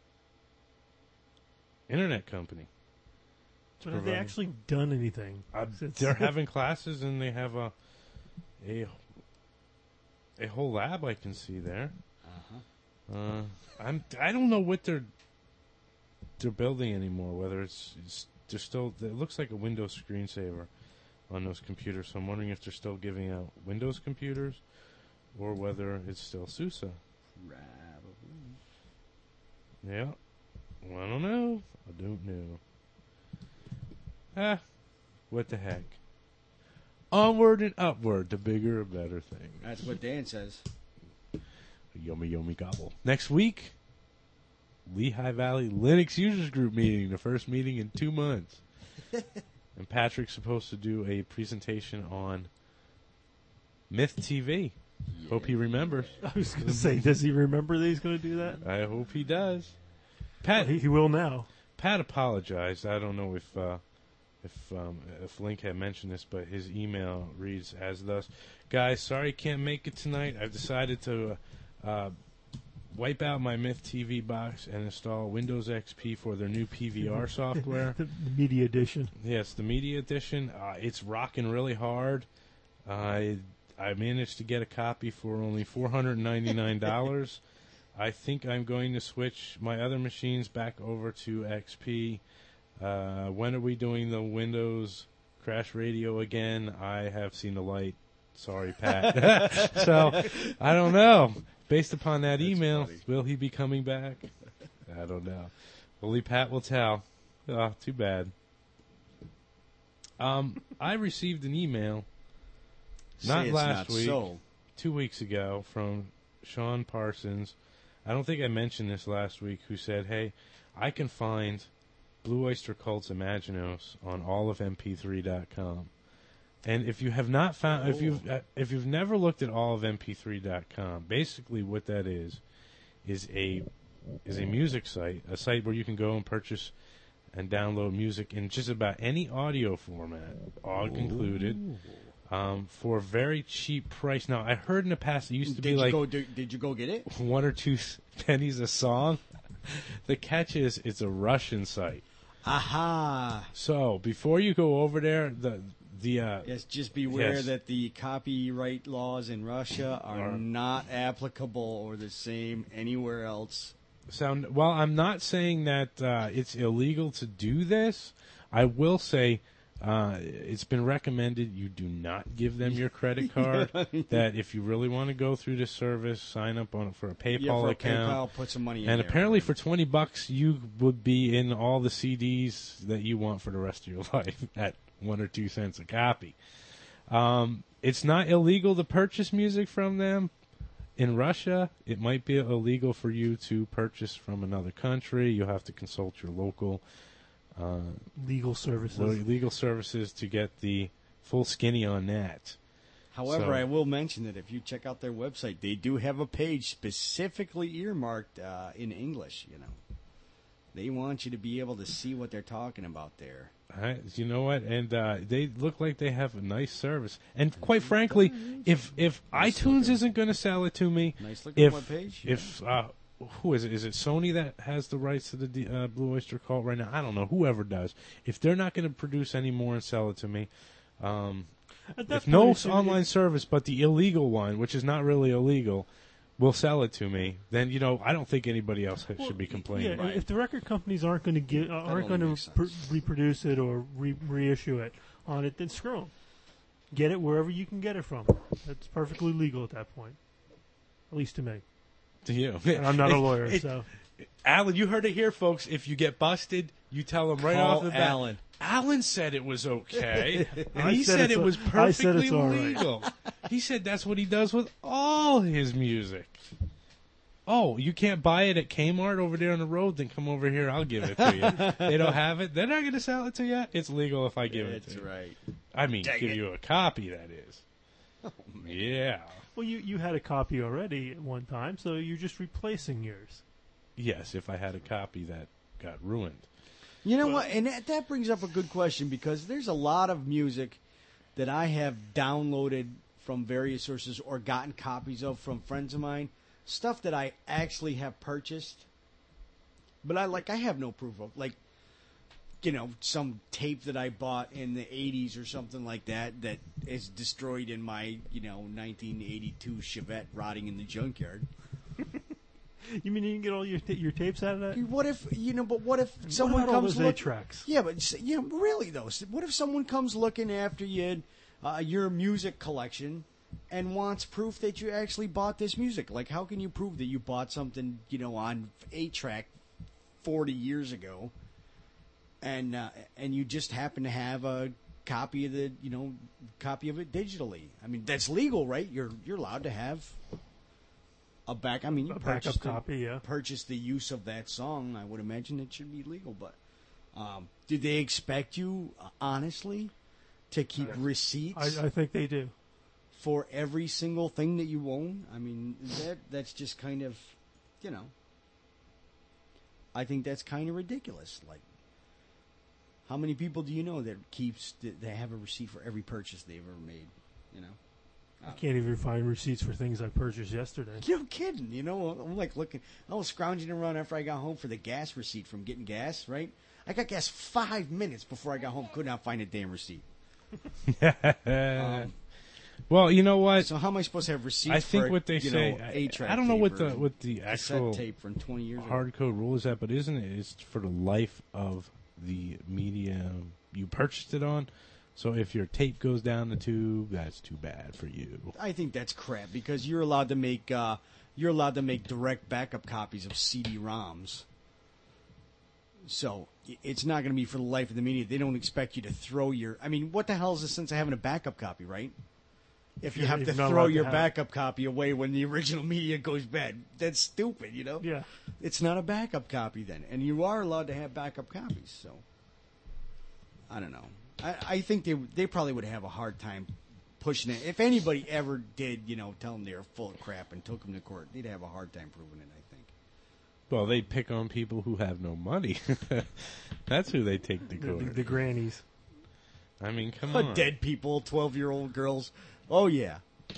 internet company. But have they actually done anything? Uh, since- they're having classes, and they have a a a whole lab I can see there. Uh-huh. Uh, I'm I don't know what they're they're building anymore. Whether it's, it's they're still it looks like a Windows screensaver on those computers. So I'm wondering if they're still giving out Windows computers, or whether it's still SUSE. Probably. Yeah, well, I don't know. I don't know. Ah, what the heck? Onward and upward to bigger and better things. That's what Dan says. Yummy, yummy gobble. Next week, Lehigh Valley Linux Users Group meeting, the first meeting in two months. And Patrick's supposed to do a presentation on Myth T V. Yeah. Hope he remembers. I was going to say, does he remember that he's going to do that? I hope he does. Pat, well, he, he will now. Pat apologized. I don't know if uh, if um, if Link had mentioned this, but his email reads as thus: "Guys, sorry can't make it tonight. I've decided to uh, wipe out my Myth T V box and install Windows X P for their new P V R software, the, the Media Edition. Yes, the Media Edition. Uh, it's rocking really hard. I I managed to get a copy for only four hundred ninety-nine dollars. I think I'm going to switch my other machines back over to X P. Uh, when are we doing the Windows Crash Radio again? I have seen the light. Sorry, Pat. So, I don't know. Based upon that That's email, funny. Will he be coming back? I don't know. Only Pat will tell. Oh, too bad. Um, I received an email Not Say it's last not week. so. Two weeks ago from Sean Parsons. I don't think I mentioned this last week. Who said, "Hey, I can find Blue Oyster Cult's Imaginos on all of M P three dot com." And if you have not found, if you've uh, if you've never looked at all of M P three dot com, basically what that is is a is a music site, a site where you can go and purchase and download music in just about any audio format, all included, um, for a very cheap price. Now, I heard in the past it used to Did be you like go? Did, did you go get it? one or two pennies a song. The catch is it's a Russian site. Aha! So before you go over there, the the uh, Yes, just beware yes. that the copyright laws in Russia are Are- not applicable or the same anywhere else. sound. Well, I'm not saying that uh, it's illegal to do this. I will say uh, it's been recommended you do not give them your credit card. That if you really want to go through this service, sign up on for a PayPal Yeah, for a account. PayPal, put some money in And there. apparently, for twenty bucks, you would be in all the C Ds that you want for the rest of your life at one or two cents a copy. Um, it's not illegal to purchase music from them. In Russia, it might be illegal for you to purchase from another country. You'll have to consult your local uh, Legal services. lo- legal services to get the full skinny on that. However, So- I will mention that if you check out their website, they do have a page specifically earmarked uh, in English. You know, they want you to be able to see what they're talking about there. I, you know what? And uh, they look like they have a nice service. And quite frankly, if if iTunes isn't going to sell it to me, Nice looking if webpage. if uh, who is it? Is it Sony that has the rights to the D- uh, Blue Oyster Cult right now? I don't know. Whoever does, if they're not going to produce any more and sell it to me, um, At that if no point, it- online service but the illegal one, which is not really illegal, will sell it to me, then you know I don't think anybody else ha- should be complaining. Yeah, if the record companies aren't going to get, uh, aren't only going makes to pr- reproduce it or re- reissue it on it, then screw them. Get it wherever you can get it from. That's perfectly legal at that point, at least to me. To you, And I'm not a lawyer, It- so Alan, you heard it here, folks. If you get busted, you tell them right Call off the bat. Alan. Alan said it was okay, and I he said said it's it a- was I said perfectly it's all right. legal. He said that's what he does with all his music. Oh, you can't buy it at Kmart over there on the road? Then come over here. I'll give it to you. They don't have it. They're not going to sell it to you. It's legal if I give it That's to you. right. I mean, Dang give it. you a copy. That is. Yeah. well, you you had a copy already at one time, so you're just replacing yours. Yes, if I had a copy that got ruined. You know what? And that, that brings up a good question because there's a lot of music that I have downloaded from various sources or gotten copies of from friends of mine. Stuff that I actually have purchased, but I like I have no proof of. Like, you know, some tape that I bought in the eighties or something like that that is destroyed in my, you know, nineteen eighty-two Chevette rotting in the junkyard. You mean you can get all your ta- your tapes out of that? What if you know? But what if someone about all comes those look- eight-tracks? Yeah, but s- yeah, really though. s- What if someone comes looking after you, uh, your music collection, and wants proof that you actually bought this music? Like, how can you prove that you bought something, you know, on eight track forty years ago, and uh, and you just happen to have a copy of the, you know, copy of it digitally? I mean, that's legal, right? You're you're allowed to have a back. I mean, you A backup purchased the- copy, yeah. Purchase the use of that song. I would imagine it should be legal, but um, did they expect you, uh, honestly, to keep receipts I, I think they do. for every single thing that you own? I mean, that that's just kind of, you know, I think that's kind of ridiculous. Like, how many people do you know that keeps that they have a receipt for every purchase they've ever made? You know. I can't even find receipts for things I purchased yesterday. No kidding. You know, I'm like looking, I was scrounging around after I got home for the gas receipt from getting gas, right? I got gas five minutes before I got home. Could not find a damn receipt. Um, Well, you know what? so how am I supposed to have receipts I think for, what they you say. know, I- eight-track I don't know what tape the or what the cassette actual tape from twenty years ago? hard code rule is that, but isn't it? It's for the life of the medium you purchased it on. So if your tape goes down the tube, that's too bad for you. I think that's crap because you're allowed to make uh, you're allowed to make direct backup copies of C D ROMs. So i- it's not going to be for the life of the media. They don't expect you to throw your. I mean, what the hell is the sense of having a backup copy, right? if you You're- have to you're not throw allowed to your have it. backup copy away when the original media goes bad. That's stupid, you know? Yeah. It's not a backup copy then. And you are allowed to have backup copies, so. I don't know. I, I think they they probably would have a hard time pushing it. If anybody ever did, you know, tell them they were full of crap and took them to court, they'd have a hard time proving it, I think. Well, they pick on people who have no money. That's who they take to The, court. the, the grannies. I mean, come Uh, on. Dead people, twelve-year-old girls. Oh, yeah.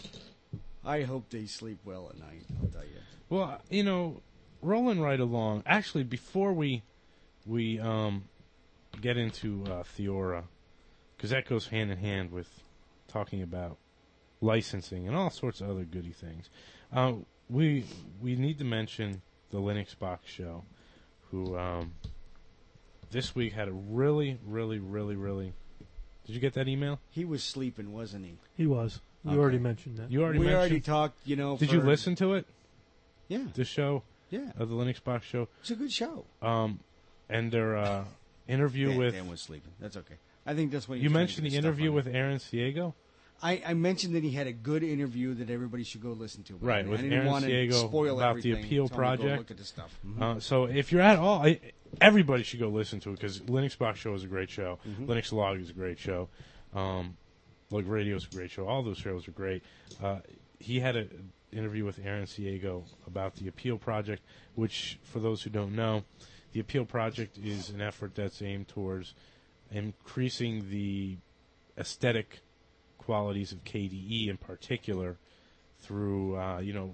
I hope they sleep well at night, I'll tell you. Well, you know, rolling right along. Actually, before we we um, get into uh, Theora, because that goes hand in hand with talking about licensing and all sorts of other goody things. Uh, we we need to mention the Linux Box Show, who um, this week had a really, really, really, really. Did you get that email? He was sleeping, wasn't he? He was. You Okay. already mentioned that. You already we mentioned. already talked, you know. Did for- you listen to it? Yeah. The show Yeah. of the Linux Box Show, It's a good show. um, and their uh, interview Dan, with. Dan was sleeping. That's okay. I think that's what he You was trying to mentioned get the his stuff interview on. with Aaron Ciego. I, I mentioned that he had a good interview that everybody should go listen to. but Right, I with didn't Aaron want to Ciego spoil about the everything. Appeal Tell me to go Project. Look at the stuff. Mhm. Uh, so if you're at all, I, everybody should go listen to it because Linux Box Show is a great show. Mhm. Linux Log is a great show. Um, Lug Radio is a great show. All those shows are great. Uh, he had an interview with Aaron Ciego about the Appeal Project, which, for those who don't know, the Appeal Project is an effort that's aimed towards increasing the aesthetic qualities of K D E in particular through, uh, you know,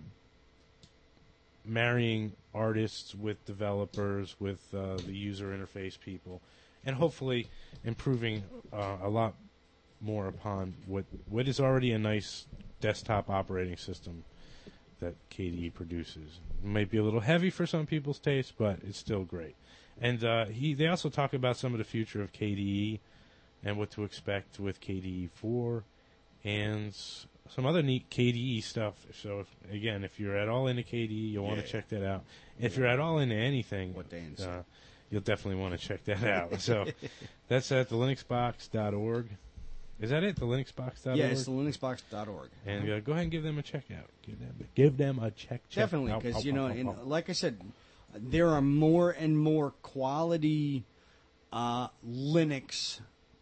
marrying artists with developers, with uh, the user interface people, and hopefully improving uh, a lot more upon what what is already a nice desktop operating system that K D E produces. It might be a little heavy for some people's taste, but it's still great. And uh, he they also talk about some of the future of K D E and what to expect with K D E four and s- some other neat K D E stuff. So, if, again, if you're at all into K D E, you'll want to Yeah. check that out. If you're at all into anything, What Dan uh, said. you'll definitely want to check that out. So that's at the linux box dot org. Is that it? the linux box dot org? Yeah, it's the linux box dot org. And uh, go ahead and give them a check out. Give them, give them a check. check Definitely, out. because Ow, you ow, know, ow, and ow. like I said, there are more and more quality uh, Linux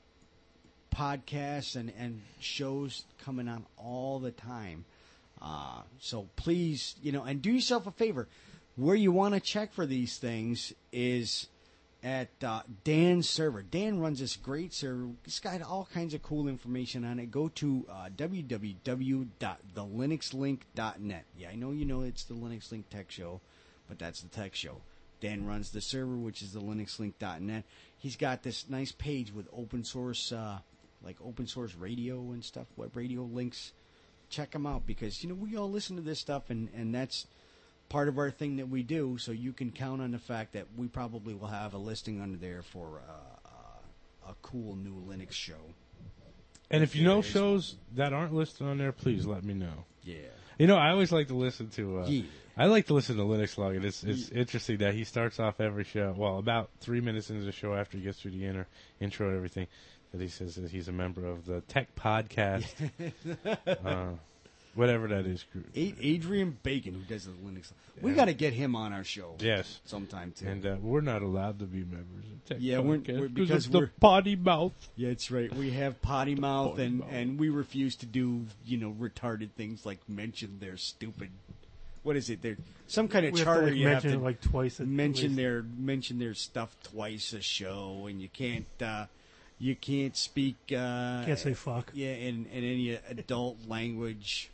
podcasts and, and shows coming on all the time. Uh, so please, you know, and do yourself a favor. Where you want to check for these things is at uh, Dan's server. Dan runs this great server. It's got all kinds of cool information on it. Go to uh, w w w dot the linux link dot net. Yeah, I know you know it's the Linux Link Tech Show, but that's the Tech Show. Dan runs the server, which is the linux link dot net. He's got this nice page with open source, uh, like open source radio and stuff, web radio links. Check them out because, you know, we all listen to this stuff, and, and that's part of our thing that we do, so you can count on the fact that we probably will have a listing under there for uh, uh, a cool new Linux show. And if you know There is shows that aren't listed on there, please let me know. Yeah. You know, I always like to listen to. Uh, Yeah. I like to listen to Linux Log, and it's it's interesting that he starts off every show. Well, about three minutes into the show, after he gets through the inter, intro and everything, that he says that he's a member of the Tech Podcast, uh, whatever that is. A- Adrian Bacon, who does the Linux. We Yeah. got to get him on our show. Yes, sometime too. And uh, we're not allowed to be members of Tech Yeah, we're, Podcast we're because because of the we're potty mouth. Yeah, that's right. We have potty mouth, Potty and mouth. and we refuse to do, you know, retarded things like mention their stupid. What is it? There some kind of We have to, charter like, you have mention to it, like, twice at mention least. their mention their stuff twice a show, and you can't uh, you can't speak. Uh, Can't say fuck. Yeah, in in any adult language.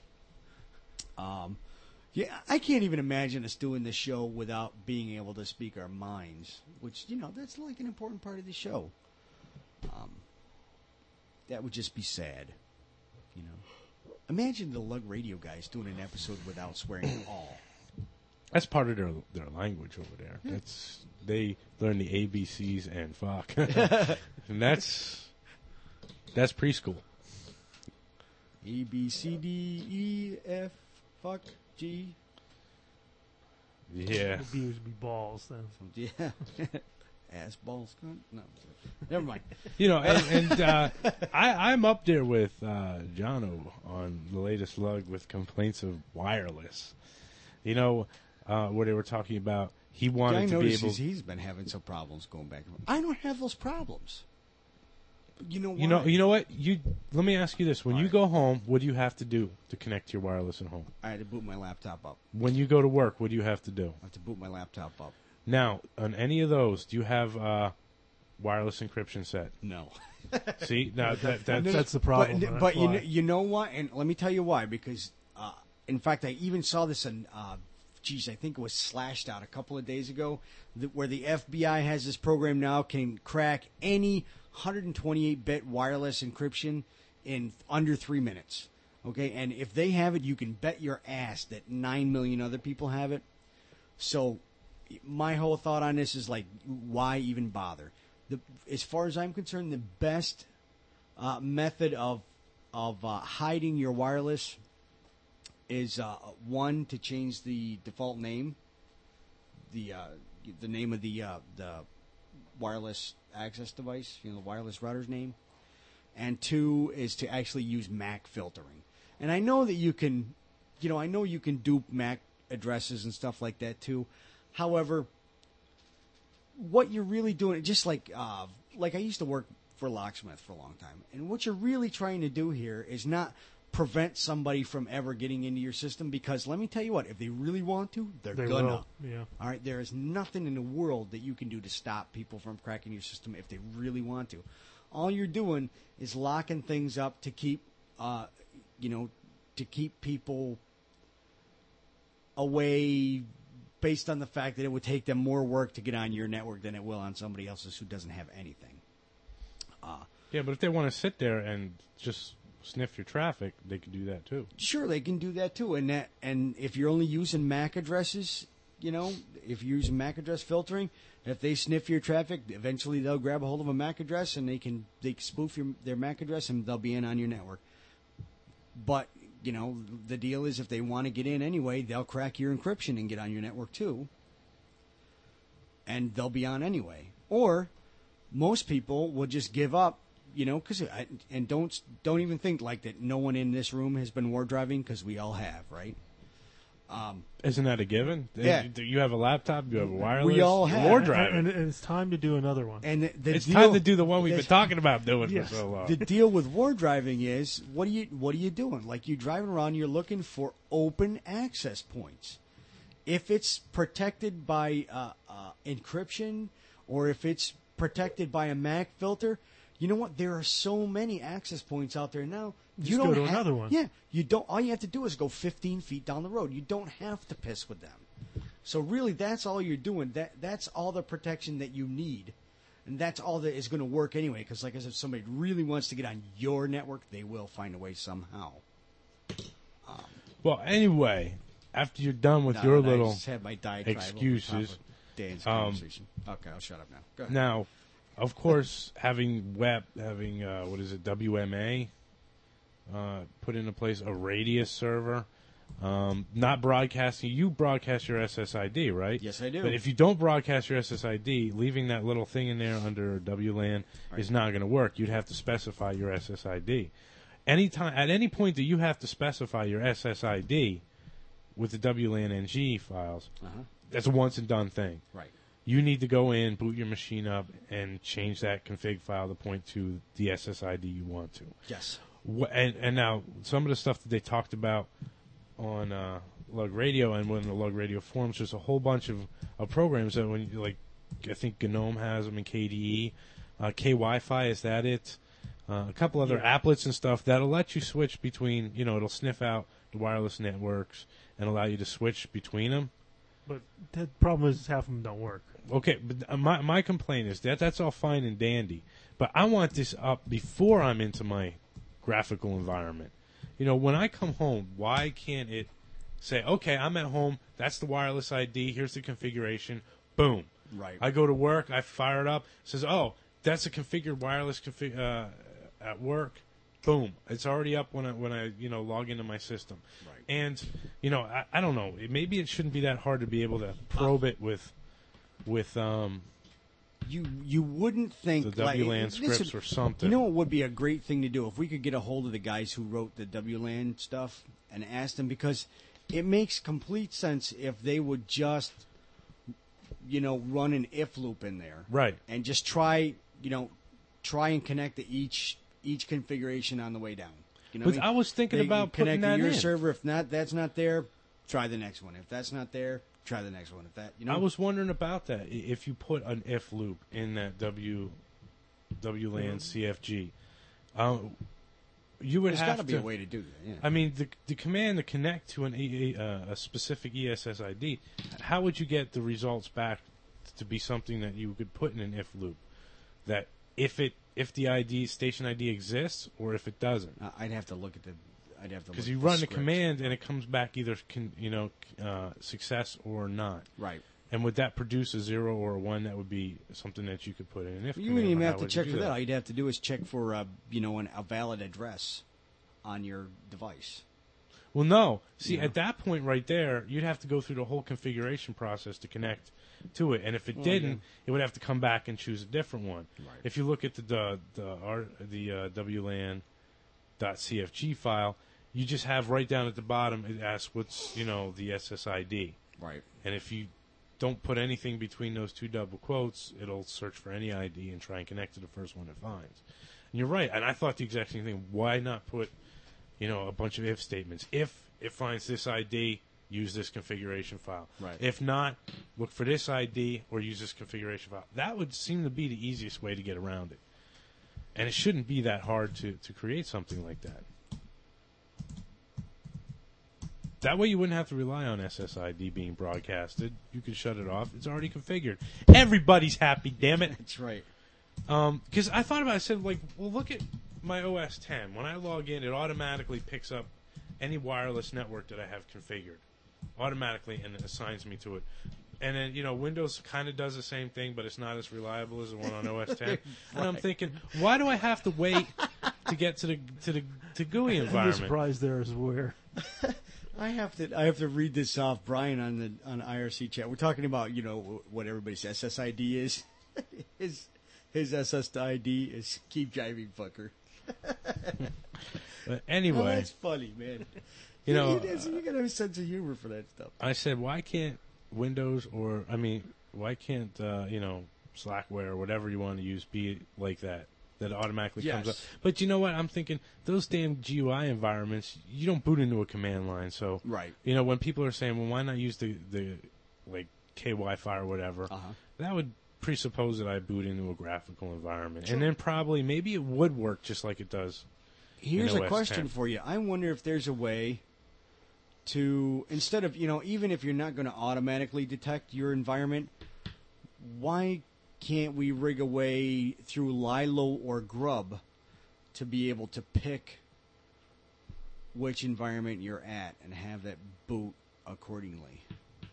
Um, yeah, I can't even imagine us doing this show without being able to speak our minds, which, you know, that's like an important part of the show. Um, that would just be sad, you know. Imagine the Lug Radio guys doing an episode without swearing at all. That's part of their their language over there. That's they learn the A B Cs and fuck, and that's that's preschool. A, B, C, D, E, F, fuck, G. Yeah. The B would be balls then. Yeah. Ass balls. No, never mind. You know, and, and uh, I, I'm up there with uh, Jono on the latest lug with complaints of wireless. You know, uh, where they were talking about he wanted yeah, I to be able. He's, he's been having some problems going back. I don't have those problems. You know why? You know, you know what? You let me ask you this: when All you right. go home, what do you have to do to connect your wireless at home? I had to boot my laptop up. When you go to work, what do you have to do? I have to boot my laptop up. Now, on any of those, do you have uh, wireless encryption set? No. See, now that, that, That's, that's the problem. But, That's but you why. know, you know what? And let me tell you why. Because, uh, in fact, I even saw this in, uh, geez, I think it was Slashed Out a couple of days ago, that where the F B I has this program now can crack any one twenty-eight bit wireless encryption in under three minutes. Okay, and if they have it, you can bet your ass that nine million other people have it. So, my whole thought on this is like, why even bother? The, as far as I'm concerned, the best uh, method of of uh, hiding your wireless is uh, one, to change the default name, the uh, the name of the uh, the wireless access device, you know, the wireless router's name, and two is to actually use M A C filtering. And I know that you can, you know, I know you can dupe M A C addresses and stuff like that too. However, what you're really doing, just like uh, like I used to work for Locksmith for a long time, and what you're really trying to do here is not prevent somebody from ever getting into your system, because let me tell you what, if they really want to, they're They gonna. will, yeah. All right, there is nothing in the world that you can do to stop people from cracking your system if they really want to. All you're doing is locking things up to keep, uh, you know, to keep people away, based on the fact that it would take them more work to get on your network than it will on somebody else's who doesn't have anything. Uh, Yeah, but if they want to sit there and just sniff your traffic, they can do that too. Sure, they can do that too, and that, and if you're only using M A C addresses, you know, if you're using M A C address filtering, if they sniff your traffic, eventually they'll grab a hold of a M A C address and they can they can spoof your their M A C address and they'll be in on your network. But you know, the deal is if they want to get in anyway, they'll crack your encryption and get on your network too, and they'll be on anyway. Or most people will just give up. You know, cause I, and don't don't even think like that. No one in this room has been war driving, because we all have, right? Um, Isn't that a given? Yeah. You you have a laptop, you have a wireless. We all you're have. war And, driving. and, and it's time to do another one. and the, the it's deal, time to do the one we've the- been talking about doing Yes. for so long. The deal with war driving is what are you what are you doing? Like, you're driving around, you're looking for open access points. If it's protected by uh, uh, encryption, or if it's protected by a M A C filter, you know what? There are so many access points out there now. Just you go don't to have- another one. Yeah, you don't. All you have to do is go fifteen feet down the road. You don't have to piss with them. So really, that's all you're doing. That that's all the protection that you need, and that's all that is going to work anyway. Because, like I said, if somebody really wants to get on your network, they will find a way somehow. Well, anyway, after you're done with Now your that I little just had my diatribe over excuses, top of Dan's um, conversation. Okay, I'll shut up now. Go ahead. now, of course, having web, having uh, what is it, W M A, uh, put into place a radius server, um, not broadcasting. You broadcast your S S I D, right? Yes, I do. But if you don't broadcast your S S I D, leaving that little thing in there under W LAN is not going to work. You'd have to specify your S S I D. Anytime, at any point that you have to specify your S S I D with the W LAN N G files, Uh-huh. that's a once and done thing. Right. You need to go in, boot your machine up, and change that config file to point to the S S I D you want to. Yes. Wh- And, and now, some of the stuff that they talked about on uh, Lug Radio and when the Lug Radio forums, there's a whole bunch of, of programs that when you, like, I think GNOME has them in K D E. Uh, K Wi-Fi, is that it? Uh, a couple other Yeah. applets and stuff that'll let you switch between, you know, it'll sniff out the wireless networks and allow you to switch between them. But the problem is half of them don't work. Okay, but uh, my my complaint is that that's all fine and dandy, but I want this up before I'm into my graphical environment. You know, when I come home, why can't it say, okay, I'm at home, that's the wireless I D, here's the configuration, boom. Right. I go to work, I fire it up, it says, oh, that's a configured wireless config uh, at work, boom. It's already up when I, when I you know, log into my system. Right. And, you know, I, I don't know, it, maybe it shouldn't be that hard to be able to probe it with, with um, you you wouldn't think The like, W LAN this scripts would- or something. You know what would be a great thing to do if we could get a hold of the guys who wrote the W LAN stuff and ask them, because it makes complete sense if they would just, you know, run an if loop in there, Right. and just try, you know, try and connect to each each configuration on the way down. You know, But what I mean? was thinking They about connect putting to that your in. server. If not, that's not there. Try the next one. If that's not there, try the next one. If that, you know, I was wondering about that. I- If you put an if loop in that W W LAN C F G, um, you would there's have got to be to a way to do that. Yeah. I mean, the the command to connect to an E- a, uh, a specific E S S I D. How would you get the results back to be something that you could put in an if loop? That if it if the I D station I D exists or if it doesn't. Uh, I'd have to look at the. I'd have to Because look you at run the script. command and it comes back either con, you know uh, success or not. Right. And would that produce a zero or a one? That would be something that you could put in an if. You command, wouldn't even or have how to would you check do for that. All you'd have to do is check for uh, you know an, a valid address on your device. Well, no. See, Yeah. at that point right there, you'd have to go through the whole configuration process to connect to it. And if it Well, didn't, yeah. it would have to come back and choose a different one. Right. If you look at the the the, R, the uh, W LAN dot C F G file, you just have right down at the bottom, it asks what's, you know, the S S I D. Right. And if you don't put anything between those two double quotes, it'll search for any I D and try and connect to the first one it finds. And you're right. And I thought the exact same thing. Why not put, you know, a bunch of if statements? If it finds this I D, use this configuration file. Right. If not, look for this I D or use this configuration file. That would seem to be the easiest way to get around it. And it shouldn't be that hard to, to create something like that. That way you wouldn't have to rely on S S I D being broadcasted. You could shut it off. It's already configured. Everybody's happy, damn it. That's right. Because I thought about it. I said, like, well, look at my O S ten. When I log in, it automatically picks up any wireless network that I have configured. Automatically, and it assigns me to it. And then, you know, Windows kind of does the same thing, but it's not as reliable as the one on O S ten. Right. And I'm thinking, why do I have to wait to get to the to the to G U I I'm environment? surprised there is where. I have to. I have to read this off, Brian, on the on I R C chat. We're talking about, you know, what everybody's S S I D is. his his S S I D is keep jiving, fucker. But anyway, Oh, that's funny, man. You know, it is, you gotta have a sense of humor for that stuff. I said, why can't Windows or, I mean, why can't, uh, you know, Slackware or whatever you want to use be like that? That automatically comes up. Yes. But you know what? I'm thinking, those damn G U I environments, you don't boot into a command line. So, Right. you know, when people are saying, well, why not use the, the like, K Wi-Fi or whatever, Uh-huh. that would presuppose that I boot into a graphical environment. Sure. And then probably, maybe it would work just like it does. Here's in a O S question ten. for you. I wonder if there's a way to, instead of, you know, even if you're not going to automatically detect your environment, why can't we rig a way through Lilo or Grub to be able to pick which environment you're at and have that boot accordingly?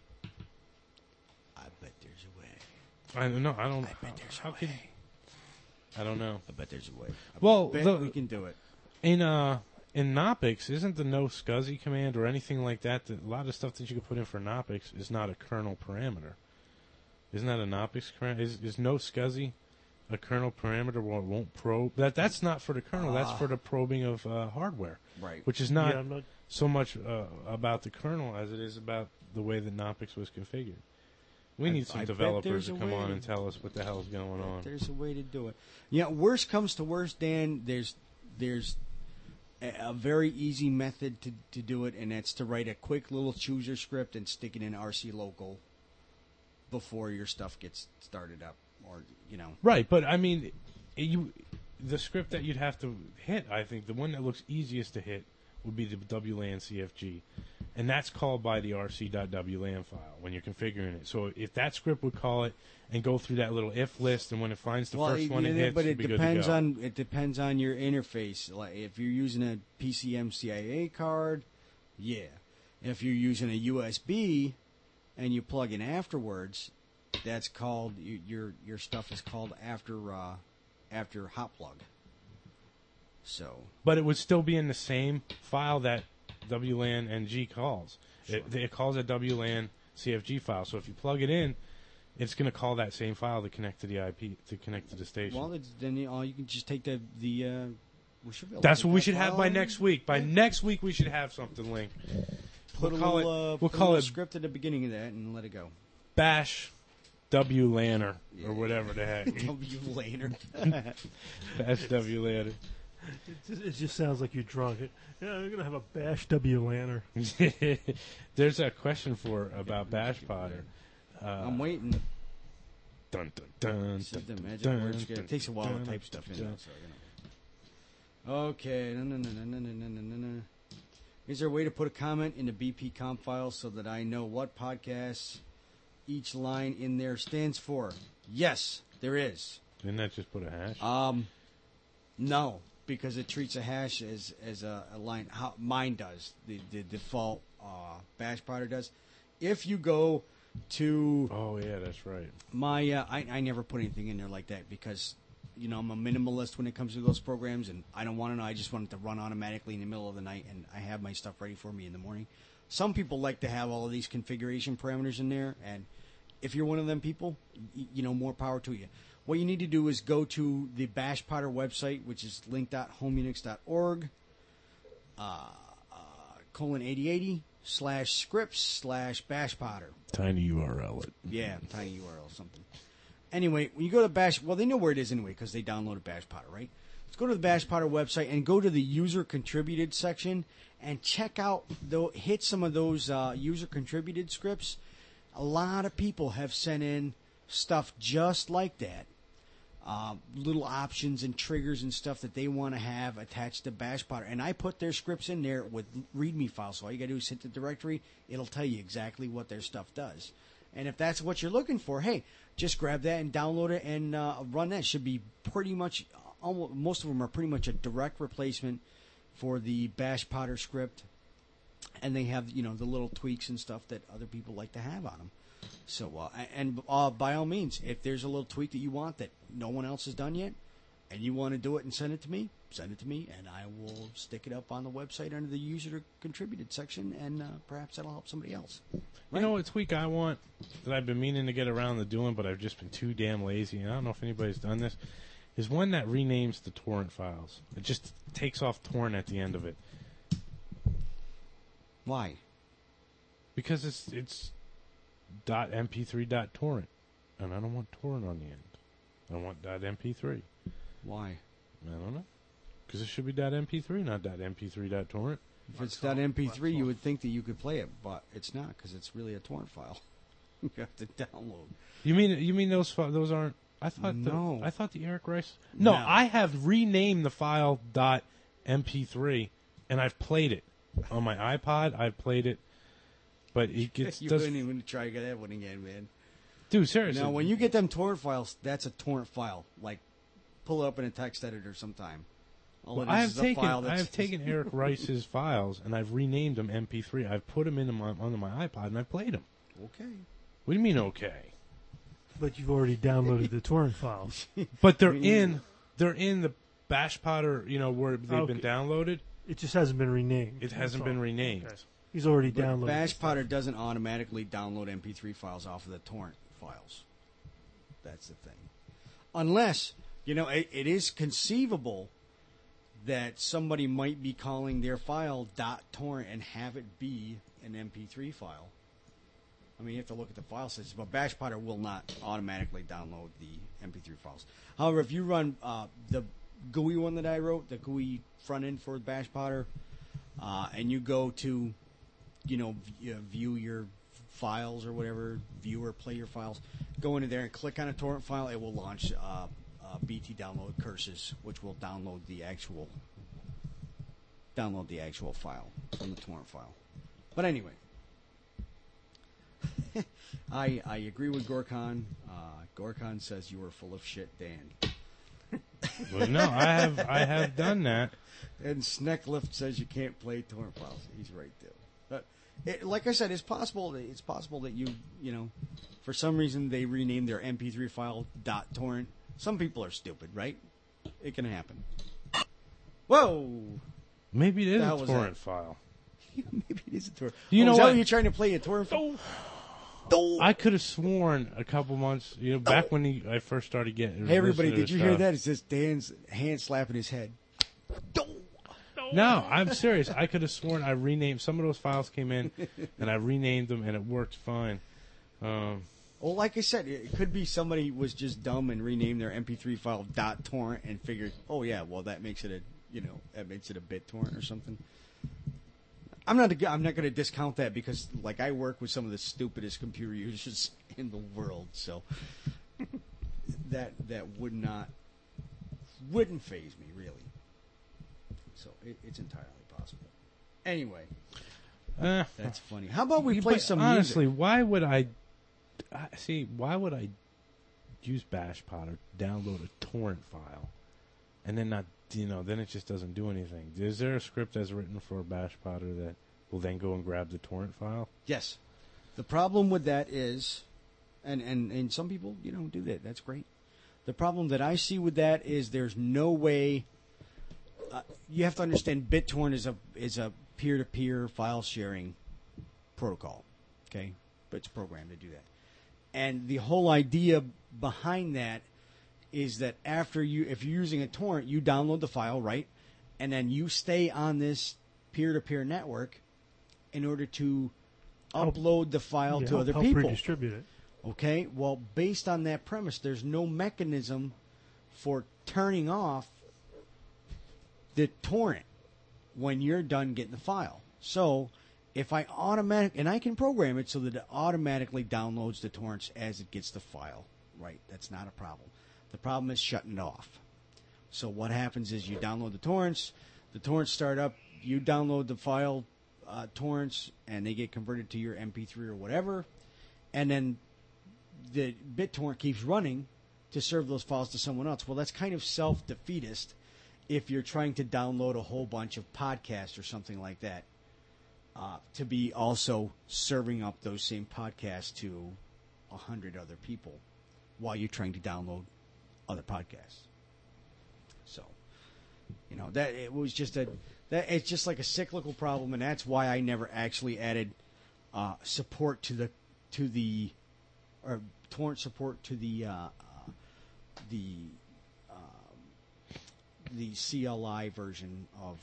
I bet there's a way. I don't know. I don't I bet there's how a could, way. I don't know. I bet there's a way. I Well, bet the- we can do it. In uh in Knoppix, isn't the no SCSI command or anything like that, that a lot of stuff that you could put in for Knoppix is not a kernel parameter. Isn't that a Knoppix command? Is is no SCSI a kernel parameter where it won't probe? That that's not for the kernel. that's for the probing of uh, hardware, Right. which is not, Yeah, I'm not- so much uh, about the kernel as it is about the way that Knoppix was configured. We I- need some I bet developers there's to a come on way. and tell us what the hell's going on. There's a way to do it. Yeah, worst comes to worst, Dan. There's there's a, a very easy method to, to do it, and that's to write a quick little chooser script and stick it in R C Local before your stuff gets started up, or you know. Right, but I mean, you the script that you'd have to hit, I think the one that looks easiest to hit would be the W LAN C F G, and that's called by the R C dot W LAN file when you're configuring it. So if that script would call it and go through that little if list, and when it finds the Well, first it- one it yeah, hits, but you'd it be good to depends go. on it depends on your interface. Like if you're using a P C M C I A card, yeah. If you're using a U S B and you plug in afterwards, that's called you, your your stuff is called after uh, after hot plug. So But it would still be in the same file that W LAN N G calls. It, it calls a W LAN C F G file. So if you plug it in, it's going to call that same file to connect to the I P to connect to the station. Well, it's, then you, oh, you can just take the the. Uh, we should be able That's to what we take should that have file by and next week. By next week, we should have something linked. Put we'll a call little, it. uh, we'll put a call little it script at the beginning of that and let it go. Bash W Lanner Yeah. or whatever the heck. W later. Bash W Lanner. It just, it just sounds like you're drunk. It, yeah, we're gonna have a Bash W Lanner. There's a question for about Bash Potter. Uh, I'm waiting. Dun dun dun. This is the dun, magic dun, word. dun, It takes a while dun, to type stuff in. dun. Though, so, you know. Okay. No, no, no, no, no, no, no, no, no. Is there a way to put a comment in the B P comp file so that I know what podcasts each line in there stands for? Yes, there is. Didn't that just put a hash? Um, no, because it treats a hash as as a, a line. How mine does. The the default uh, Bash Potter does. If you go to oh yeah, that's right. my, uh, I I never put anything in there like that because you know I'm a minimalist when it comes to those programs, and I don't want to know. I just want it to run automatically in the middle of the night, and I have my stuff ready for me in the morning. Some people like to have all of these configuration parameters in there, and if you're one of them people, y- you know, more power to you. What you need to do is go to the Bash Potter website, which is link dot home unix dot org, uh, uh, colon eighty eighty slash scripts slash Bash Potter. Tiny U R L it. Yeah, tiny U R L something. Anyway, when you go to Bash, well, they know where it is anyway because they downloaded Bash Potter, right? Let's go to the Bash Potter website and go to the user contributed section and check out, the, hit some of those uh, user contributed scripts. A lot of people have sent in stuff just like that. Uh, little options and triggers and stuff that they want to have attached to Bash Potter. And I put their scripts in there with README files. So all you got to do is hit the directory. It'll tell you exactly what their stuff does. And if that's what you're looking for, hey, just grab that and download it and uh, run that. Should be pretty much, almost, most of them are pretty much a direct replacement for the Bash Potter script. And they have, you know, the little tweaks and stuff that other people like to have on them. So, uh, and uh, by all means, if there's a little tweak that you want that no one else has done yet, and you want to do it and send it to me, send it to me, and I will stick it up on the website under the user contributed section, and uh, perhaps that'll help somebody else. You Right? know what tweak I want that I've been meaning to get around to doing, but I've just been too damn lazy, and I don't know if anybody's done this, is one that renames the torrent files. It just takes off torrent at the end of it. Why? Because it's it's dot M P three dot torrent, and I don't want torrent on the end. I want dot M P three. Why? I don't know. Because it should be dot M P three, not dot M P three dot torrent. If it's dot M P three, you would think that you could play it, but it's not because it's really a torrent file. You have to download. You mean you mean those fi- those aren't? I thought No. the, I thought the Eric Rice. No, No. I have renamed the file dot M P three, and I've played it on my iPod. I've played it, but it gets You does, wouldn't even try to get that one again, man. dude. Seriously, Now, when you get them torrent files, that's a torrent file. Like, pull it up in a text editor sometime. All Well, it is I have is a taken file I that's- have taken Eric Rice's files and I've renamed them M P three. I've put them into my onto my iPod and I've played them. Okay. What do you mean okay? But you've already downloaded the torrent files. But they're I mean, in they're in the Bash Potter, you know, where they've been Okay. downloaded. It just hasn't been renamed. It hasn't That's been all. renamed. Okay. He's already But downloaded. Bash the stuff. Potter doesn't automatically download M P three files off of the torrent files. That's the thing. Unless, you know, it, it is conceivable that somebody might be calling their file .torrent and have it be an M P three file. I mean, you have to look at the file system, but Bash Potter will not automatically download the M P three files. However, if you run uh, the G U I one that I wrote, the G U I front end for Bash Potter, uh, and you go to, you know, v- uh, view your files or whatever, view or play your files, go into there and click on a torrent file, it will launch uh, uh, B T download curses, which will download the actual download the actual file from the torrent file. But anyway, I I agree with Gorkon. Uh, Gorkon says you are full of shit, Dan. Well, no, I have I have done that. And Snecklift says you can't play torrent files. He's right there. But it, like I said, it's possible. That, it's possible that you you know, for some reason they renamed their M P three file .torrent. Some people are stupid, right? It can happen. Whoa! Maybe it The is hell a was torrent that? file. Maybe it is a torrent. You oh, know is that what? what you're trying to play a torrent file? Oh. I could have sworn a couple months, you know, back when he, I first started getting. Hey, everybody, listening did to you his hear stuff. that? It's just Dan's hand slapping his head. No, I'm serious. I could have sworn I renamed some of those files came in, and I renamed them, and it worked fine. Um, Well, like I said, it could be somebody was just dumb and renamed their M P three file .torrent and figured, oh yeah, well that makes it a, you know, that makes it a BitTorrent or something. I'm not, a, I'm not going to discount that because, like, I work with some of the stupidest computer users in the world, so that that would not, wouldn't faze me really. So it, it's entirely possible. Anyway, uh, that's funny. How about we you- play but some honestly, music? why would I, I see? Why would I use BashPotter, download a torrent file, and then not, you know, then it just doesn't do anything? Is there a script that's written for BashPotter that will then go and grab the torrent file? Yes. The problem with that is, and, and, and some people, you know, do that. That's great. The problem that I see with that is there's no way. Uh, you have to understand BitTorrent is a is a peer-to-peer file sharing protocol. Okay, but it's programmed to do that. And the whole idea behind that is that after you, if you're using a torrent, you download the file, right, and then you stay on this peer-to-peer network in order to Help- upload the file yeah, to help- other help people. redistribute it. Okay, well, based on that premise, there's no mechanism for turning off the torrent when you're done getting the file. So, if I automatic, and I can program it so that it automatically downloads the torrents as it gets the file, right? That's not a problem. The problem is shutting it off. So what happens is you download the torrents, the torrents start up, you download the file uh, torrents, and they get converted to your M P three or whatever, and then the BitTorrent keeps running to serve those files to someone else. Well, that's kind of self-defeatist if you're trying to download a whole bunch of podcasts or something like that, uh, to be also serving up those same podcasts to a hundred other people while you're trying to download other podcasts. So, you know, that it was just a that it's just like a cyclical problem, and that's why I never actually added uh, support to the to the or torrent support to the uh, uh, the the C L I version of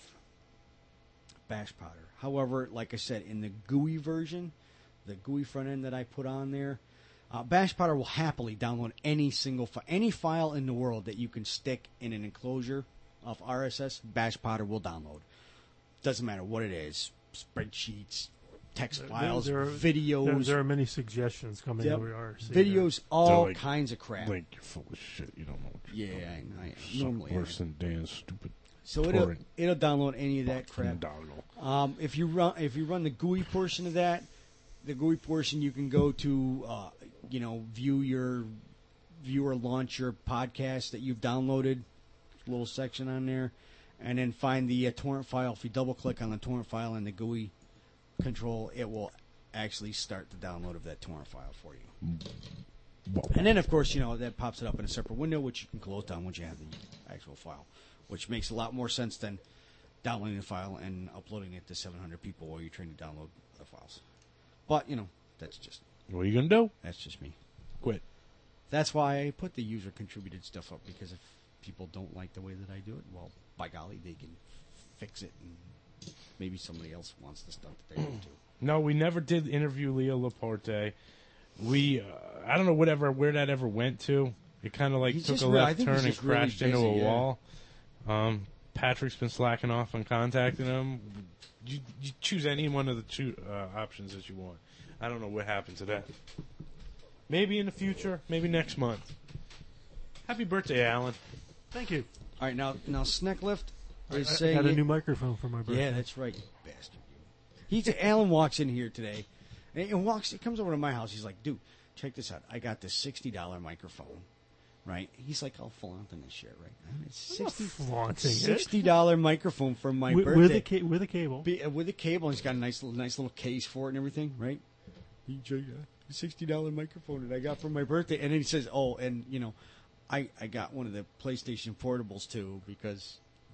BashPotter. However, like I said, in the G U I version, the G U I front end that I put on there, uh, BashPotter will happily download any single file, any file in the world that you can stick in an enclosure of R S S. BashPotter will download. Doesn't matter what it is, spreadsheets, text There- files, there are- videos. There, there are many suggestions coming Yep. over R C. Videos, all like- kinds of crap. Like, you're full of shit. You don't know what you're Yeah, doing. I, I Something normally am. worse than Dan's stupid So it'll torrent it'll download any of that crap. boondoggle. Um, if you run if you run the G U I portion of that, the G U I portion you can go to uh, you know view your view or launch your podcast that you've downloaded, little section on there, and then find the uh, torrent file. If you double click on the torrent file in the G U I control, it will actually start the download of that torrent file for you. And then, of course, you know, that pops it up in a separate window, which you can close down once you have the actual file, which makes a lot more sense than downloading the file and uploading it to seven hundred people while you're trying to download other files. But, you know, that's just... What are you going to do? That's just me. Quit. That's why I put the user-contributed stuff up, because if people don't like the way that I do it, well, by golly, they can fix it, and maybe somebody else wants the stuff that they do too. No, we never did interview Leo Laporte. We, uh, I don't know whatever where that ever went to. It kind of like He's took just a re- I left think turn he's and just really crashed into busy, a yeah. wall. Um, Patrick's been slacking off on contacting him. You, you choose any one of the two uh, options that you want. I don't know what happened to that. Maybe in the future. Maybe next month. Happy birthday, Alan. Thank you. All right, now, now Snecklift I, is I saying... got a it- new microphone for my birthday. Yeah, that's right, you bastard. He's Alan walks in here today, and he walks. He comes over to my house. He's like, "Dude, check this out. I got this sixty dollar microphone, right?" He's like, "I'll flaunting this shit, right?" It's I'm not sixty flaunting it. sixty dollar microphone for my with, birthday with a ca- with a cable. Be, uh, with a cable. And he's got a nice, little, nice little case for it and everything, right? He check a sixty dollar microphone that I got for my birthday, and then he says, "Oh, and you know, I I got one of the PlayStation portables too because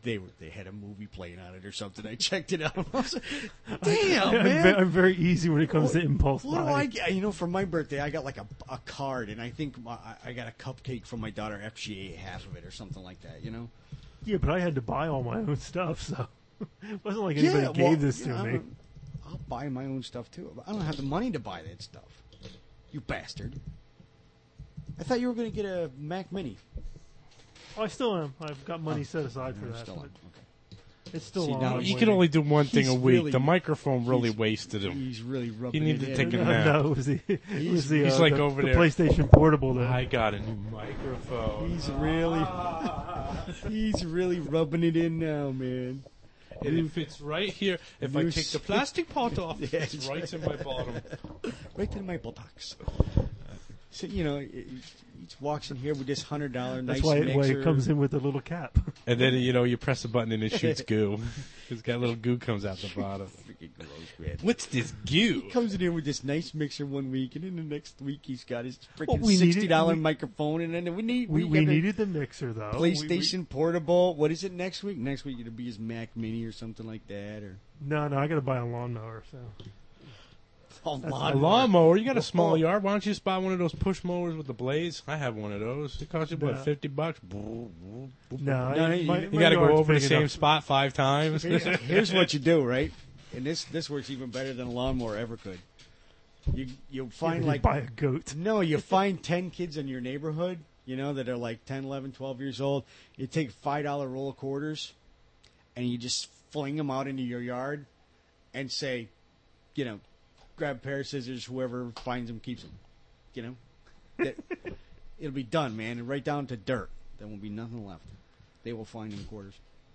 they were they had a movie playing on it or something. I checked it out. I was like, damn, I'm, ve- man. I'm very easy when it comes What- to impulse What do I buying. get? You know, for my birthday, I got like a, a card, and I think my, I- I got a cupcake from my daughter if she ate half of it or something like that. You know? Yeah, but I had to buy all my own stuff, so it wasn't like anybody Yeah, gave well, this you to know, me. I'm- I'll buy my own stuff too. But I don't have the money to buy that stuff. You bastard! I thought you were going to get a Mac Mini. Oh, I still am. I've got money Oh, set aside for you're that. still but on. Okay. It's still See, on. now I'm You Wait, can waiting. only do one thing he's a week. really- the microphone really he's- wasted him. He's really rubbing He needed it to in. take a No, nap. no, it was the, it He's- was the, he's uh, like the, over the there. PlayStation Portable. That, I got a new microphone. He's really, he's really rubbing it in now, man. And it fits right here. If I New take the s- plastic part off, it Yes. fits right in my bottom. Right to the maple box. So you know, he he walks in here with this hundred dollar nice that's why it, why mixer. it comes in with a little cap. And then, you know, you press a button and it shoots goo. It's got little goo comes out the bottom. Freaking gross, man. What's this goo? He comes in here with this nice mixer one week, and then the next week he's got his Well, freaking we needed- sixty dollar we- microphone, and then we need We, we, we got the needed the mixer though. We- we- PlayStation Portable. What is it next week? Next week it'll be his Mac Mini or something like that, or no, no, I got to buy a lawnmower. So a A lawnmower. lawnmower? You got a small Oh. yard. Why don't you just buy one of those push mowers with the blades? I have one of those. It costs you, what, No. fifty bucks? no, No, I, you- my, you You my got to go yard's over the big same enough. spot five times. Here's, here's what you do, right? And this this works even better than a lawnmower ever could. You you find You like buy a goat. no, you find ten kids in your neighborhood, you know, that are like ten, eleven, twelve years old. You take five dollar roll of quarters, and you just fling them out into your yard, and say, you know, grab a pair of scissors. Whoever finds them keeps them. You know, that, it'll be done, man, and right down to dirt. There won't be nothing left. They will find them quarters.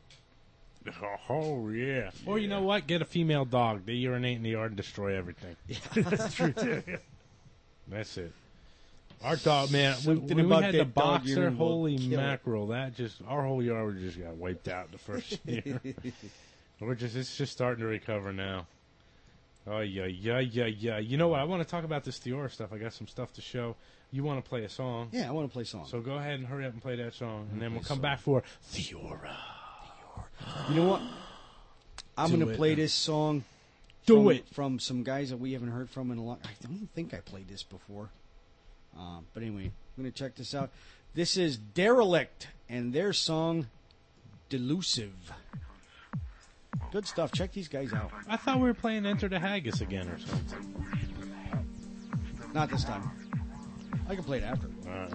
Oh, yeah. Or you know what? Get a female dog. They urinate in the yard and destroy everything. That's true too. Yeah. That's it. Our dog, man, when, Something when we about had that the dog boxer, urine will holy kill it. mackerel, that just, our whole yard just got wiped out the first year. We're just, it's just starting to recover now. Oh, yeah, yeah, yeah, yeah. You know what? I want to talk about this Theora stuff. I got some stuff to show. You want to play a song. Yeah, I want to play songs. So go ahead and hurry up and play that song, and then we'll play come song. back for Theora. You know what? I'm Do going to it. play this song. Do from, it. from some guys that we haven't heard from in a long. I don't even think I played this before. Um, but anyway, I'm going to check this out. This is Derelict and their song "Delusive." Good stuff. Check these guys out. I thought we were playing Enter the Haggis again or something. Not this time. I can play it after. Uh,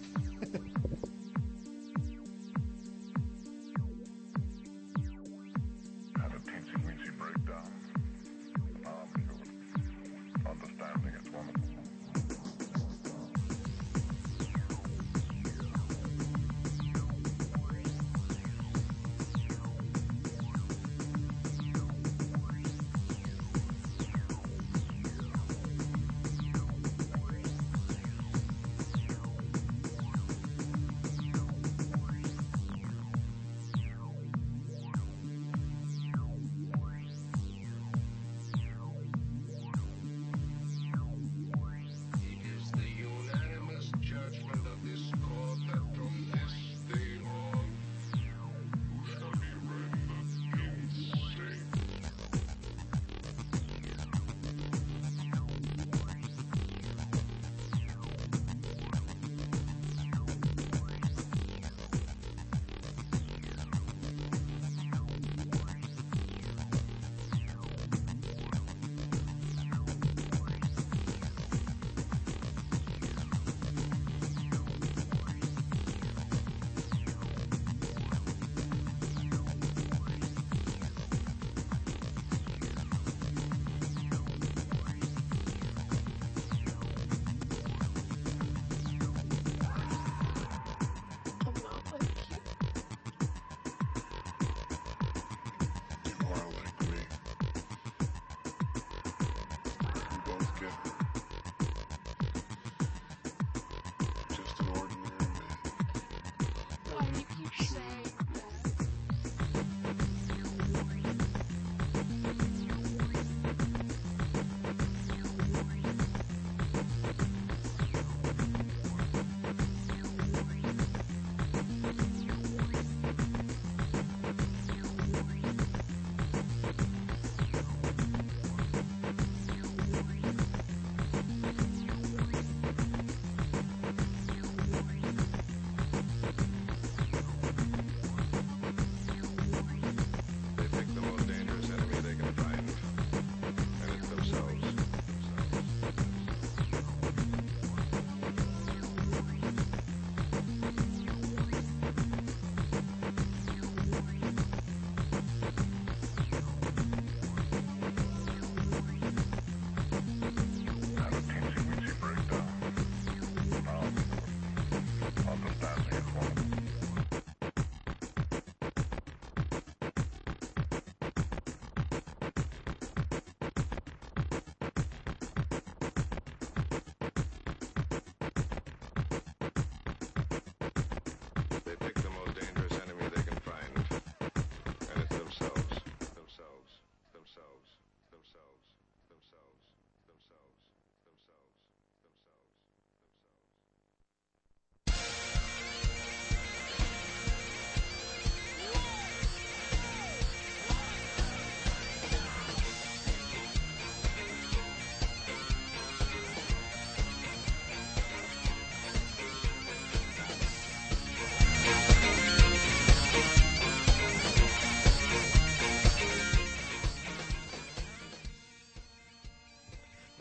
Had a teensy-weensy breakdown. Now I'm cured. Understanding it's wonderful.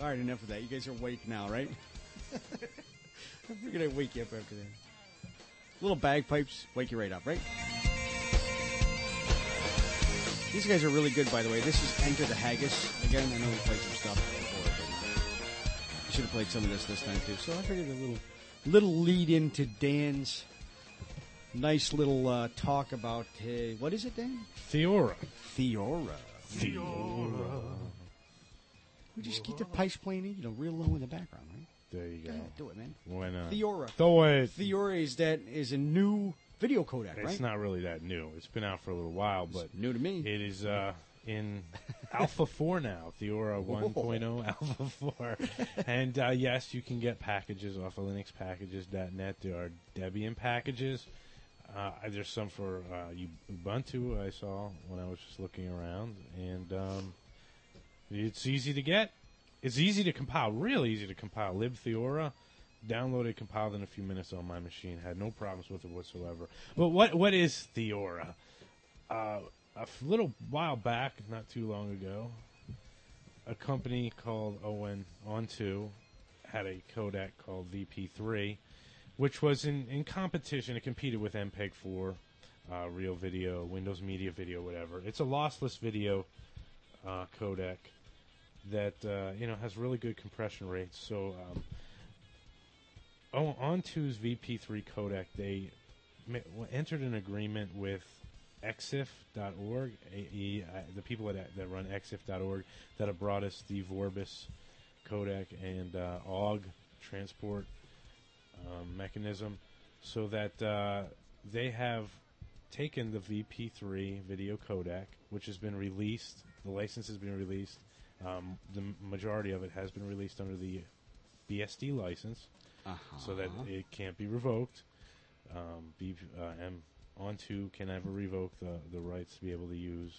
All right, enough of that. You guys are awake now, right? I figured I'd wake you up after that. Little bagpipes, wake you right up, right? These guys are really good, by the way. This is Enter the Haggis. Again, I know we played some stuff before, but we should have played some of this this time, too. So I figured a little, little lead into Dan's nice little uh, talk about, uh, what is it, Dan? Theora. Theora. Theora. We just keep the pipes playing, you know, real low in the background, right? There you go. Go ahead, do it, man. Why not? Theora. Do it. Theora is that is a new video codec, It's right? not really that new. It's been out for a little while, but It's new to me. it is uh, in Alpha four now. Theora one point oh Alpha four. And uh, yes, you can get packages off of Linux Packages dot net. There are Debian packages. Uh, there's some for uh, Ubuntu I saw when I was just looking around. And um, it's easy to get. It's easy to compile, really easy to compile. libtheora, downloaded, compiled in a few minutes on my machine. Had no problems with it whatsoever. But what what is Theora? Uh, a f- little while back, not too long ago, a company called O N Onto had a codec called V P three, which was in, in competition. It competed with M P E G four, uh, Real Video, Windows Media Video, whatever. It's a lossless video uh, codec that uh, you know has really good compression rates. So um, oh, Onto's V P three codec, they ma- entered an agreement with Exif dot org, a, a, uh, the people that, that run Exif dot org that have brought us the Vorbis codec and uh, O G transport um, mechanism, so that uh, they have taken the V P three video codec, which has been released, the license has been released. Um, the majority of it has been released under the B S D license, uh-huh. so that it can't be revoked. Um, B, uh, M Onto can never revoke the, the rights to be able to use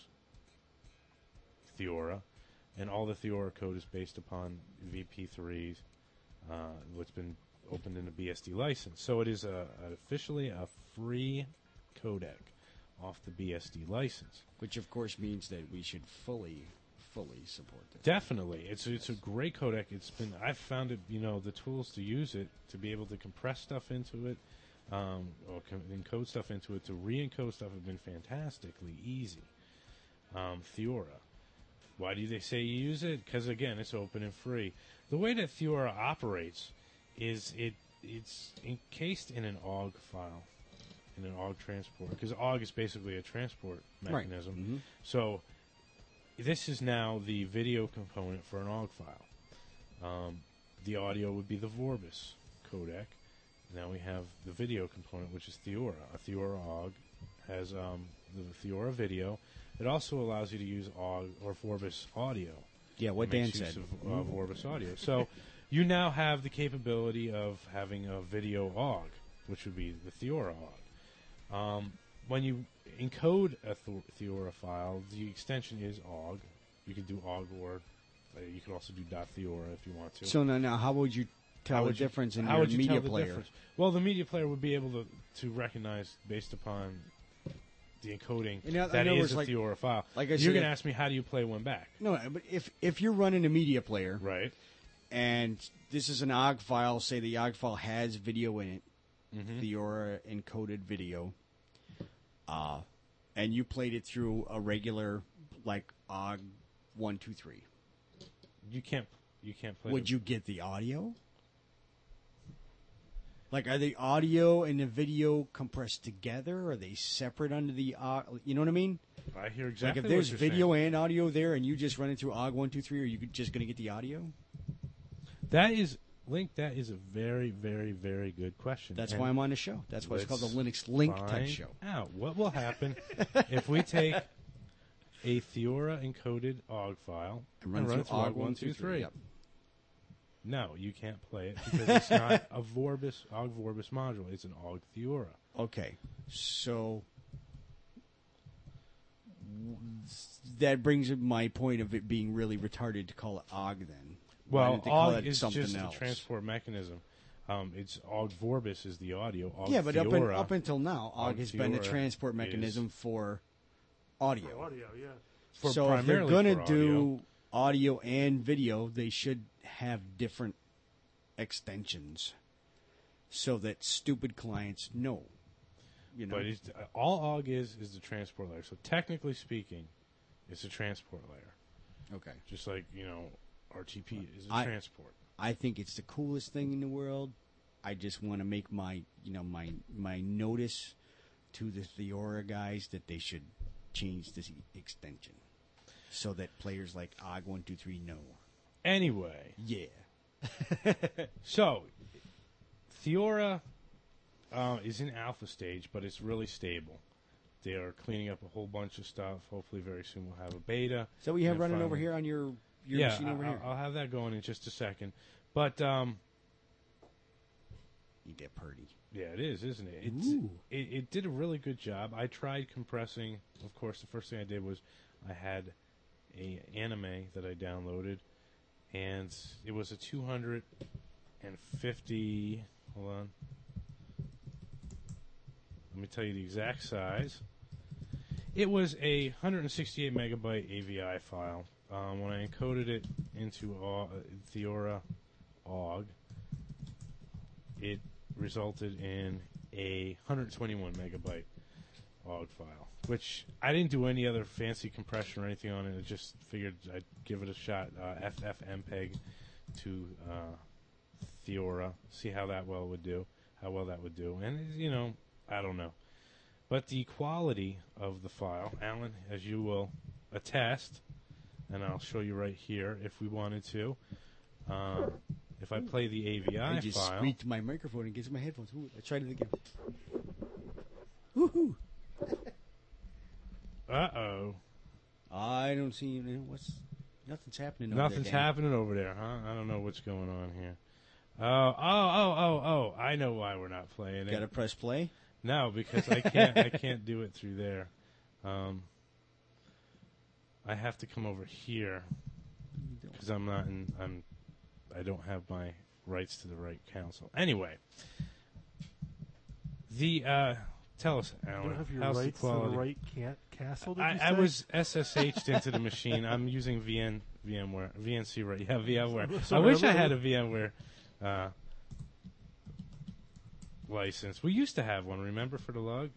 Theora, and all the Theora code is based upon V P threes, uh, what's been opened in the B S D license. So it is a, a officially a free codec off the B S D license, which of course means that we should fully. fully support it. Definitely. It's it's a great codec. It's been I've found it, you know, the tools to use it, to be able to compress stuff into it, um, or co- encode stuff into it, to re-encode stuff have been fantastically easy. Um, Theora. Why do they say you use it? Because, again, it's open and free. The way that Theora operates is it it's encased in an O G file, in an O G transport, because O G is basically a transport mechanism. Right. Mm-hmm. So this is now the video component for an O G file. Um, the audio would be the Vorbis codec. Now we have the video component, which is Theora. A Theora O G has um, the Theora video. It also allows you to use O G or Vorbis audio. Yeah, what It makes Dan use said. Of, uh, Vorbis audio. So you now have the capability of having a video O G, which would be the Theora O G. Um, when you encode a th- Theora file, the extension is O G. You can do O G or uh, you can also do .theora if you want to. So now, now how would you tell How the would you- difference in how your would you media tell the player? difference? Well, the media player would be able to, to recognize based upon the encoding In oth- that in other is words, a like- Theora file. like I You're said, going to if- ask me, how do you play one back? No, but if if you're running a media player, right, and this is an O G file, say the O G file has video in it, Mhm. Theora encoded video, uh, and you played it through a regular like O G one two three. You can't you can't play. Would the- you get the audio? Like, are the audio and the video compressed together? Are they separate under the? Uh, you know what I mean? I hear exactly Like, if there's what you're video saying. and audio there, and you just run it through O G one two three, are you just going to get the audio? That is Link. That is a very, very, very good question. That's And why I'm on the show. That's why it's called the let's Linux Link Tech find Show. Out what will happen if we take a Theora encoded O G file And run and run through it through O O G G one two three? Yep. No, you can't play it because it's not a Vorbis O G Vorbis module. It's an O G Theora. Okay, so that brings up my point of it being really retarded to call it O G. Then, Why Well, didn't they call O it G is something just else? a transport mechanism. Um, it's O G Vorbis is the audio. O G Yeah, but up, in, Theora, up until now, O G has been a Theora transport is mechanism for audio. Audio, yeah. For so if they're primarily going to for do audio and video, they should have different extensions so that stupid clients know. You know, But it's, uh, all O G is is the transport layer. So technically speaking, it's a transport layer. okay. Just like, you know, R T P is a I- transport. I think it's the coolest thing in the world. I just want to make my, you know, my my notice to the Theora guys that they should change this e- extension so that players like O G one two three know. Anyway, Yeah. so Theora uh, is in alpha stage, but it's really stable. They are cleaning up a whole bunch of stuff. Hopefully, very soon we'll have a beta. So we have And running finally- over here on your your yeah, machine over I, here. I'll have that going in just a second. But um, Ain't that pretty? yeah, it is, isn't it? It's, Ooh. it? It did a really good job. I tried compressing. Of course, the first thing I did was I had a anime that I downloaded, and it was a two hundred fifty. Hold on. Let me tell you the exact size. It was a one hundred sixty-eight megabyte A V I file. Um, when I encoded it into uh, Theora O G, it resulted in a one hundred twenty-one megabyte O G file, which I didn't do any other fancy compression or anything on it. I just figured I'd give it a shot. Uh, F F M P E G to uh, Theora, see how that well would do, how well that would do, and you know, I don't know. But the quality of the file, Alan, as you will attest, and I'll show you right here if we wanted to. Uh, if I play the A V I I just file, squeaked my microphone against my headphones. Ooh, I tried it again. Woohoo! uh oh, I don't see you know, what's nothing's happening. over nothing's there, Dan. happening over there, huh? I don't know what's going on here. Oh, oh, oh, oh, oh! I know why we're not playing it. Got to press play. No, because I can't. I can't do it through there. Um, I have to come over here because I'm not in. I'm. I don't have my rights to the right council. Anyway, the uh, tell us, You Alan. don't have your how's rights the to quality? the right ca- castle, did I, you I say? was S S H'd into the machine. I'm using V N VMware V N C right. Yeah, VMware. Sorry, I wish I I'm- had a VMware uh, license. We used to have one. Remember for the log?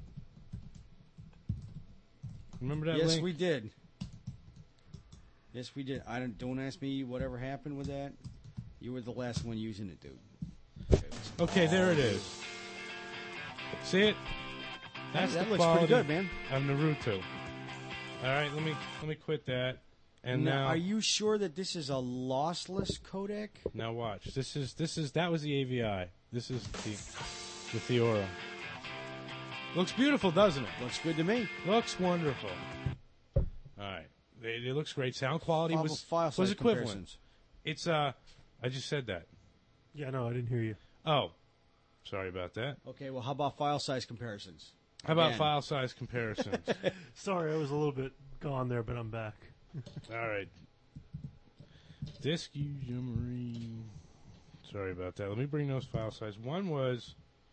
Remember that? Yes, link? we did. Yes, we did. I don't. Don't ask me whatever happened with that. You were the last one using it, dude. Okay, there it is. See it? That's that the looks pretty quality good, man. of Naruto. All right, let me let me quit that. And now, now, are you sure that this is a lossless codec? now watch. This is this is that was the A V I. This is the the Theora. Looks beautiful, doesn't it? Looks good to me. Looks wonderful. All right, it, it looks great. Sound quality File- was file was size equivalent. comparisons. It's uh, I just said that. Yeah, no, I didn't hear you. Oh, sorry about that. Okay, well, how about file size comparisons? How about Again. file size comparisons? Sorry, I was a little bit gone there, but I'm back. All right. Disk user memory. Sorry about that. Let me bring those file size. One was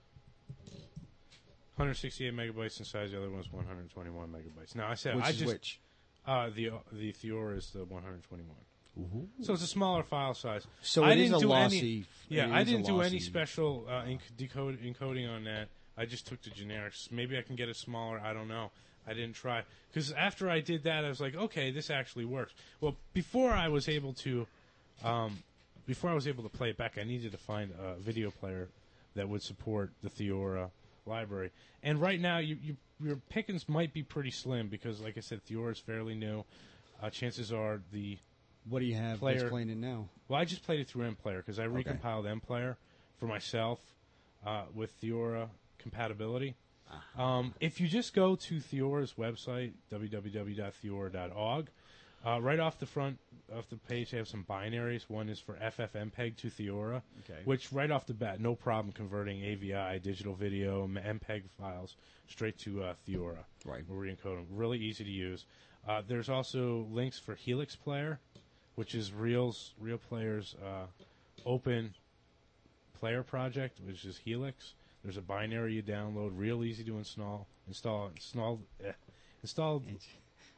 one hundred sixty-eight megabytes in size. The other one was one hundred twenty-one megabytes. Now I said Which I is just which? Uh, the the Theora is the one hundred twenty-one. So it's a smaller file size. So I it is didn't a do lossy- any. Yeah, it I is a didn't do any lossy- special uh, enc- decode encoding on that. I just took the generics. Maybe I can get it smaller. I don't know. I didn't try because after I did that, I was like, okay, this actually works. Well, before I was able to, um, before I was able to play it back, I needed to find a video player that would support the Theora library. And right now, you, you, your pickings might be pretty slim because, like I said, Theora is fairly new. Uh, chances are the What do you have player that's playing it now? Well, I just played it through MPlayer because I Okay. recompiled MPlayer for myself uh, with Theora compatibility. Um, if you just go to Theora's website, w w w dot theora dot org, uh, right off the front of the page, they have some binaries. One is for F F M P E G to Theora, Okay. which right off the bat, no problem converting A V I, digital video, M- MPEG files straight to uh, Theora. Right. We'll re-encode them. Really easy to use. Uh, there's also links for Helix Player, which is Real's Real Player's uh, open player project, which is Helix. There's a binary you download, real easy to install. Install, install, eh, install.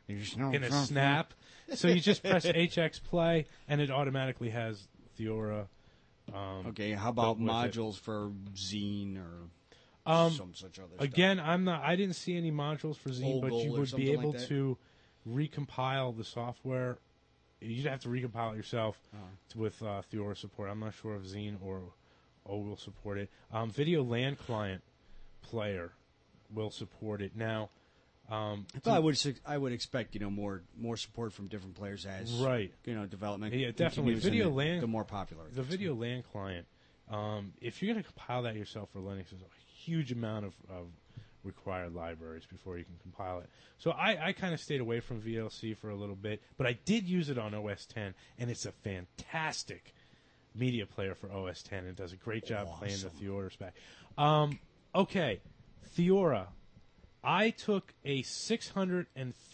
in a snap. So you just press H X play, and it automatically has Theora. Um, Okay, how about built with it. modules for Zine or Um, some such other Again, I'm not. I didn't see any modules for Zine, but Ogle you or would be something able like that? to recompile the software. You'd have to recompile it yourself Uh-huh. to, with uh, Theora support. I'm not sure if Zine or Ogle support it. Um, Video LAN client player will support it now. Um, I thought I would su- I would expect you know more more support from different players as Right. you know development. Yeah, definitely. continues and Video the, LAN, the more popular. it the gets. Video LAN client. Um, if you're going to compile that yourself for Linux, there's a huge amount of, of required libraries before you can compile it. So I, I kind of stayed away from V L C for a little bit, but I did use it on O S ten, and it's a fantastic media player for O S ten. It does a great job playing the Theora spec. Um, okay, Theora. I took a six hundred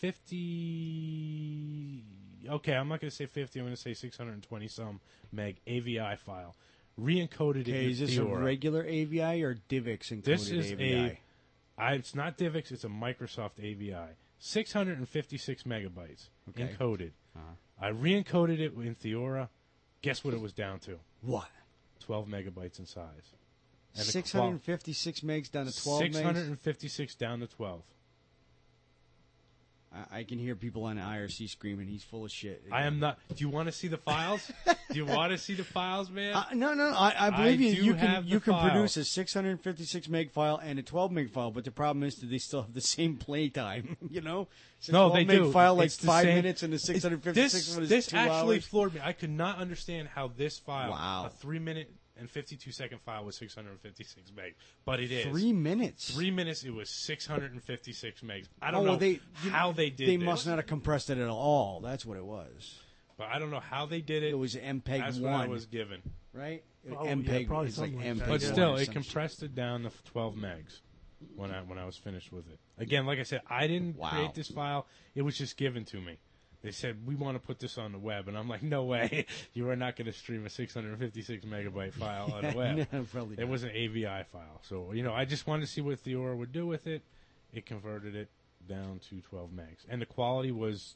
fifty. Okay, I'm not going to say fifty. I'm going to say six hundred twenty some meg A V I file. Re-encoded it Okay, in is this Theora. a regular A V I or DivX encoded This is A V I? a. I, it's not DivX. It's a Microsoft A V I. six hundred fifty-six megabytes Okay. encoded. Uh-huh. I re-encoded it in Theora. Guess what it was down to? What? twelve megabytes in size. And the six qual- hundred fifty-six megs down to twelve six megs. hundred fifty-six down to twelve. I, I can hear people on I R C screaming. He's full of shit. I am not. Do you want to see the files? Do you want to see the files, man? Uh, no, no, I, I believe I you. do You can have the you can files. produce a six hundred fifty-six meg file and a twelve meg file, but the problem is that they still have the same play time. You know, it's a No, twelve they meg do. file like It's the five same- minutes, and the six hundred fifty-six This, one is this two actually hours. floored me. I could not understand how this file, Wow. a three minute and fifty-two second file, was six hundred fifty-six meg, but it is Three minutes. Three minutes. It was six hundred fifty-six megs. I Oh, don't well, know they, how they did. They this, must not have compressed it at all. That's what it was. But I don't know how they did it. It was M P E G That's one. what I was given. Right? Oh, M P E G. yeah, probably it's like something like M P E G. that. But Yeah. still, or it some compressed it down to twelve megs when I when I was finished with it. Again, like I said, I didn't Wow. create this file. It was just given to me. They said, we want to put this on the web. And I'm like, no way. You are not going to stream a six hundred fifty-six megabyte file on the web. No, probably It not. was an A V I file. So, you know, I just wanted to see what Theora would do with it. It converted it down to twelve megs. And the quality was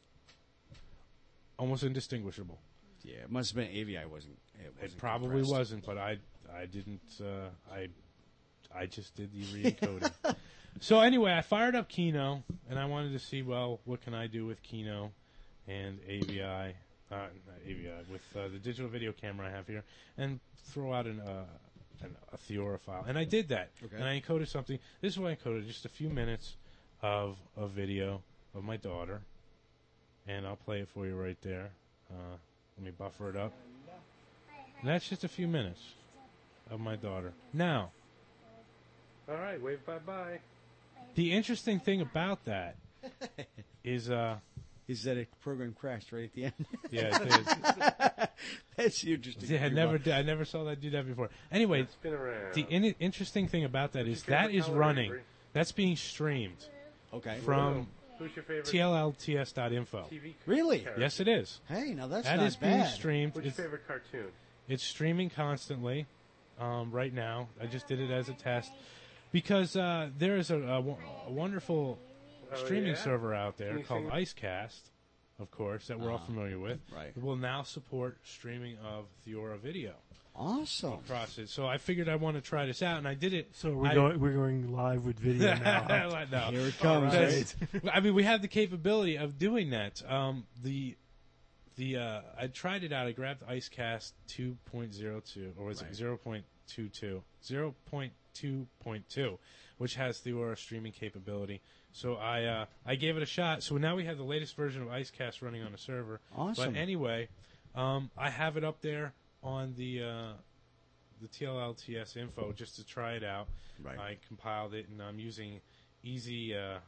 almost indistinguishable. Yeah, it must have been A V I. Wasn't it? It Wasn't probably compressed. wasn't, but I I didn't uh, I I just did the re-encoding. So anyway, I fired up Kino, and I wanted to see, well, what can I do with Kino and A V I, uh, not A V I, with uh, the digital video camera I have here, and throw out an, uh, an a Theora file. And I did that, Okay. and I encoded something. This is what I encoded: just a few minutes of a video of my daughter, and I'll play it for you right there. Uh, let me buffer it up. And that's just a few minutes of my daughter. Now, all right, wave bye-bye. The interesting thing about that is, uh, Is that a program crashed right at the end? yeah, it is. That's interesting. Yeah, I never did. I never saw that do that before. Anyway, Spin around. the in- interesting thing about that is that is color, running. Avery? That's being streamed Okay. from Who's your favorite T L L T S dot info. T V Really? character? Yes, it is. Hey, now that's That not is being bad. streamed. What's your It's, favorite cartoon? it's streaming constantly um, right now. I just did it as a test because uh, there is a, a, wo- a wonderful Oh, streaming yeah? server out there Can you called sing- Icecast, of course, that we're all Uh-huh. familiar with. Right. It will now support streaming of Theora video Awesome. across it. So I figured I want to try this out, and I did it. So we're I- going we're going live with video now. no. Here it comes. That's- right? I mean, we have the capability of doing that. Um, the the uh, I tried it out. I grabbed Icecast two point oh two, or was Right. it zero point two two? zero point two point two, which has Theora streaming capability. So I uh, I gave it a shot. So now we have the latest version of Icecast running on a server. Awesome. But anyway, um, I have it up there on the uh, the T L L T S info just to try it out. Right. I compiled it, and I'm using easy. Uh,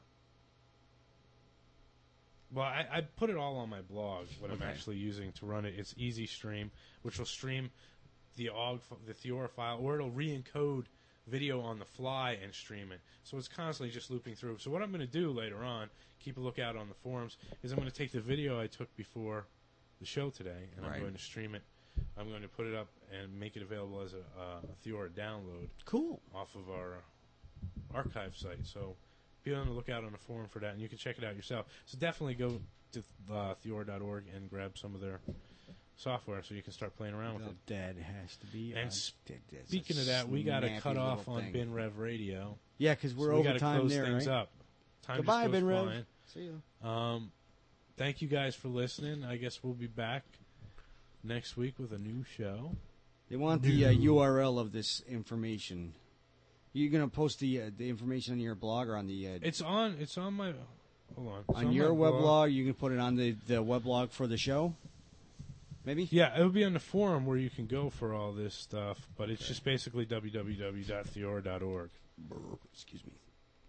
well, I, I put it all on my blog. What I'm Okay. actually using to run it, it's Easy Stream, which will stream the O G, f- the Theora file, or it'll re-encode video on the fly and stream it. So it's constantly just looping through. So what I'm going to do later on, keep a lookout on the forums, is I'm going to take the video I took before the show today, and Right. I'm going to stream it. I'm going to put it up and make it available as a, uh, a Theora download Cool. off of our uh, archive site. So be on the lookout on the forum for that, and you can check it out yourself. So definitely go to uh, Theora dot org and grab some of their software so you can start playing around with it. That has to be. And uh, sp- that's a speaking of that, we got to snappy cut off little on thing. Ben Rev Radio. Yeah, because we're so we over gotta time close there, things right? up. Time Goodbye, just goes Ben Rev. flying. See you. Um, thank you guys for listening. I guess we'll be back next week with a new show. They want the uh, U R L of this information. You're gonna post the uh, the information on your blog or on the uh, It's on. It's on my. Hold on. It's on your my weblog. You can put it on the the weblog for the show. Maybe. Yeah, it would be on the forum where you can go for all this stuff, but it's just basically w w w dot theora dot org. Excuse me.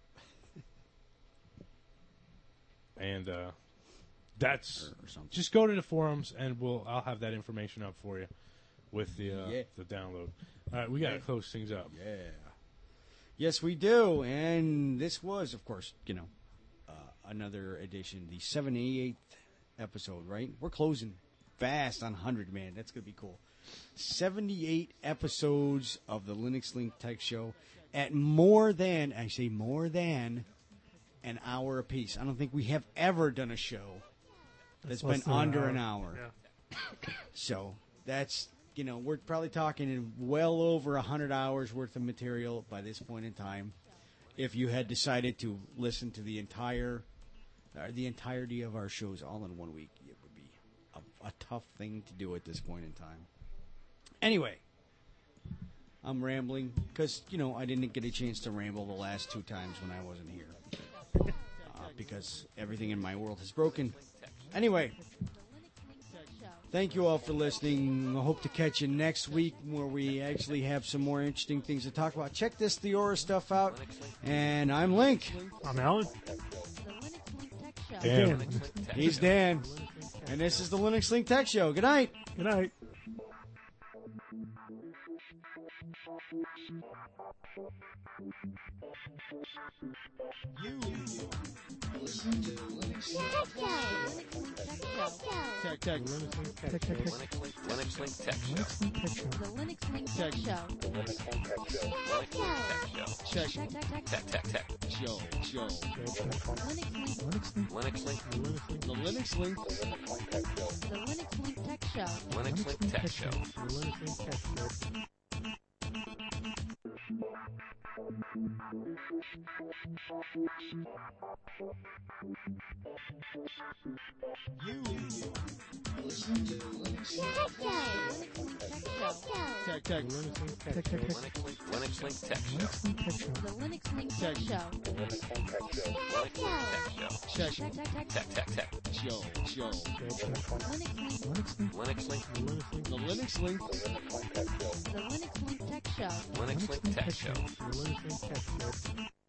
And uh, that's Or something. just go to the forums, and we'll I'll have that information up for you with the uh, Yeah. the download. All right, we got to close things up. Yeah. Yes, we do. And this was, of course, you know, uh, another edition, the seventy-eighth episode, right? We're closing fast on one hundred, man. That's going to be cool. seventy-eight episodes of the Linux Link Tech Show at more than, I say more than, an hour apiece. I don't think we have ever done a show that's less been than an under hour. an hour. Yeah. So that's, you know, we're probably talking well over one hundred hours worth of material by this point in time. If you had decided to listen to the entire, uh, the entirety of our shows all in one week, it would be a, a tough thing to do at this point in time. Anyway, I'm rambling because, you know, I didn't get a chance to ramble the last two times when I wasn't here. Uh, because everything in my world is broken. Anyway, thank you all for listening. I hope to catch you next week where we actually have some more interesting things to talk about. Check this Theora stuff out. And I'm Link. I'm Alan. The Linux Link Tech Show. Dan. He's Dan. And this is the Linux Link Tech Show. Good night. Good night. You listen to Linux Tech Tech. Tech, tech, tech. Linux Link Tech Show. The Linux Link Tech Show. Linux Link Tech Show. Check. Tech, tech, tech. Tech Tech Tech. Show. Show. Linux Link. Linux Link. The Linux Link. The Linux Link Tech Show. Linux Link Tech Show. You listen to Linux Tech Tech. Tech, tech, tech. Linux Link Tech Show. The Linux Link Tech Show. Linux Link Tech Show. Linux Link Tech Show. Check. Tech, tech, tech. Tech Tech Tech. Show. Show. Linux Link. Linux Link. The Linux Link. The Linux Link Tech Show. Linux Link Tech Show.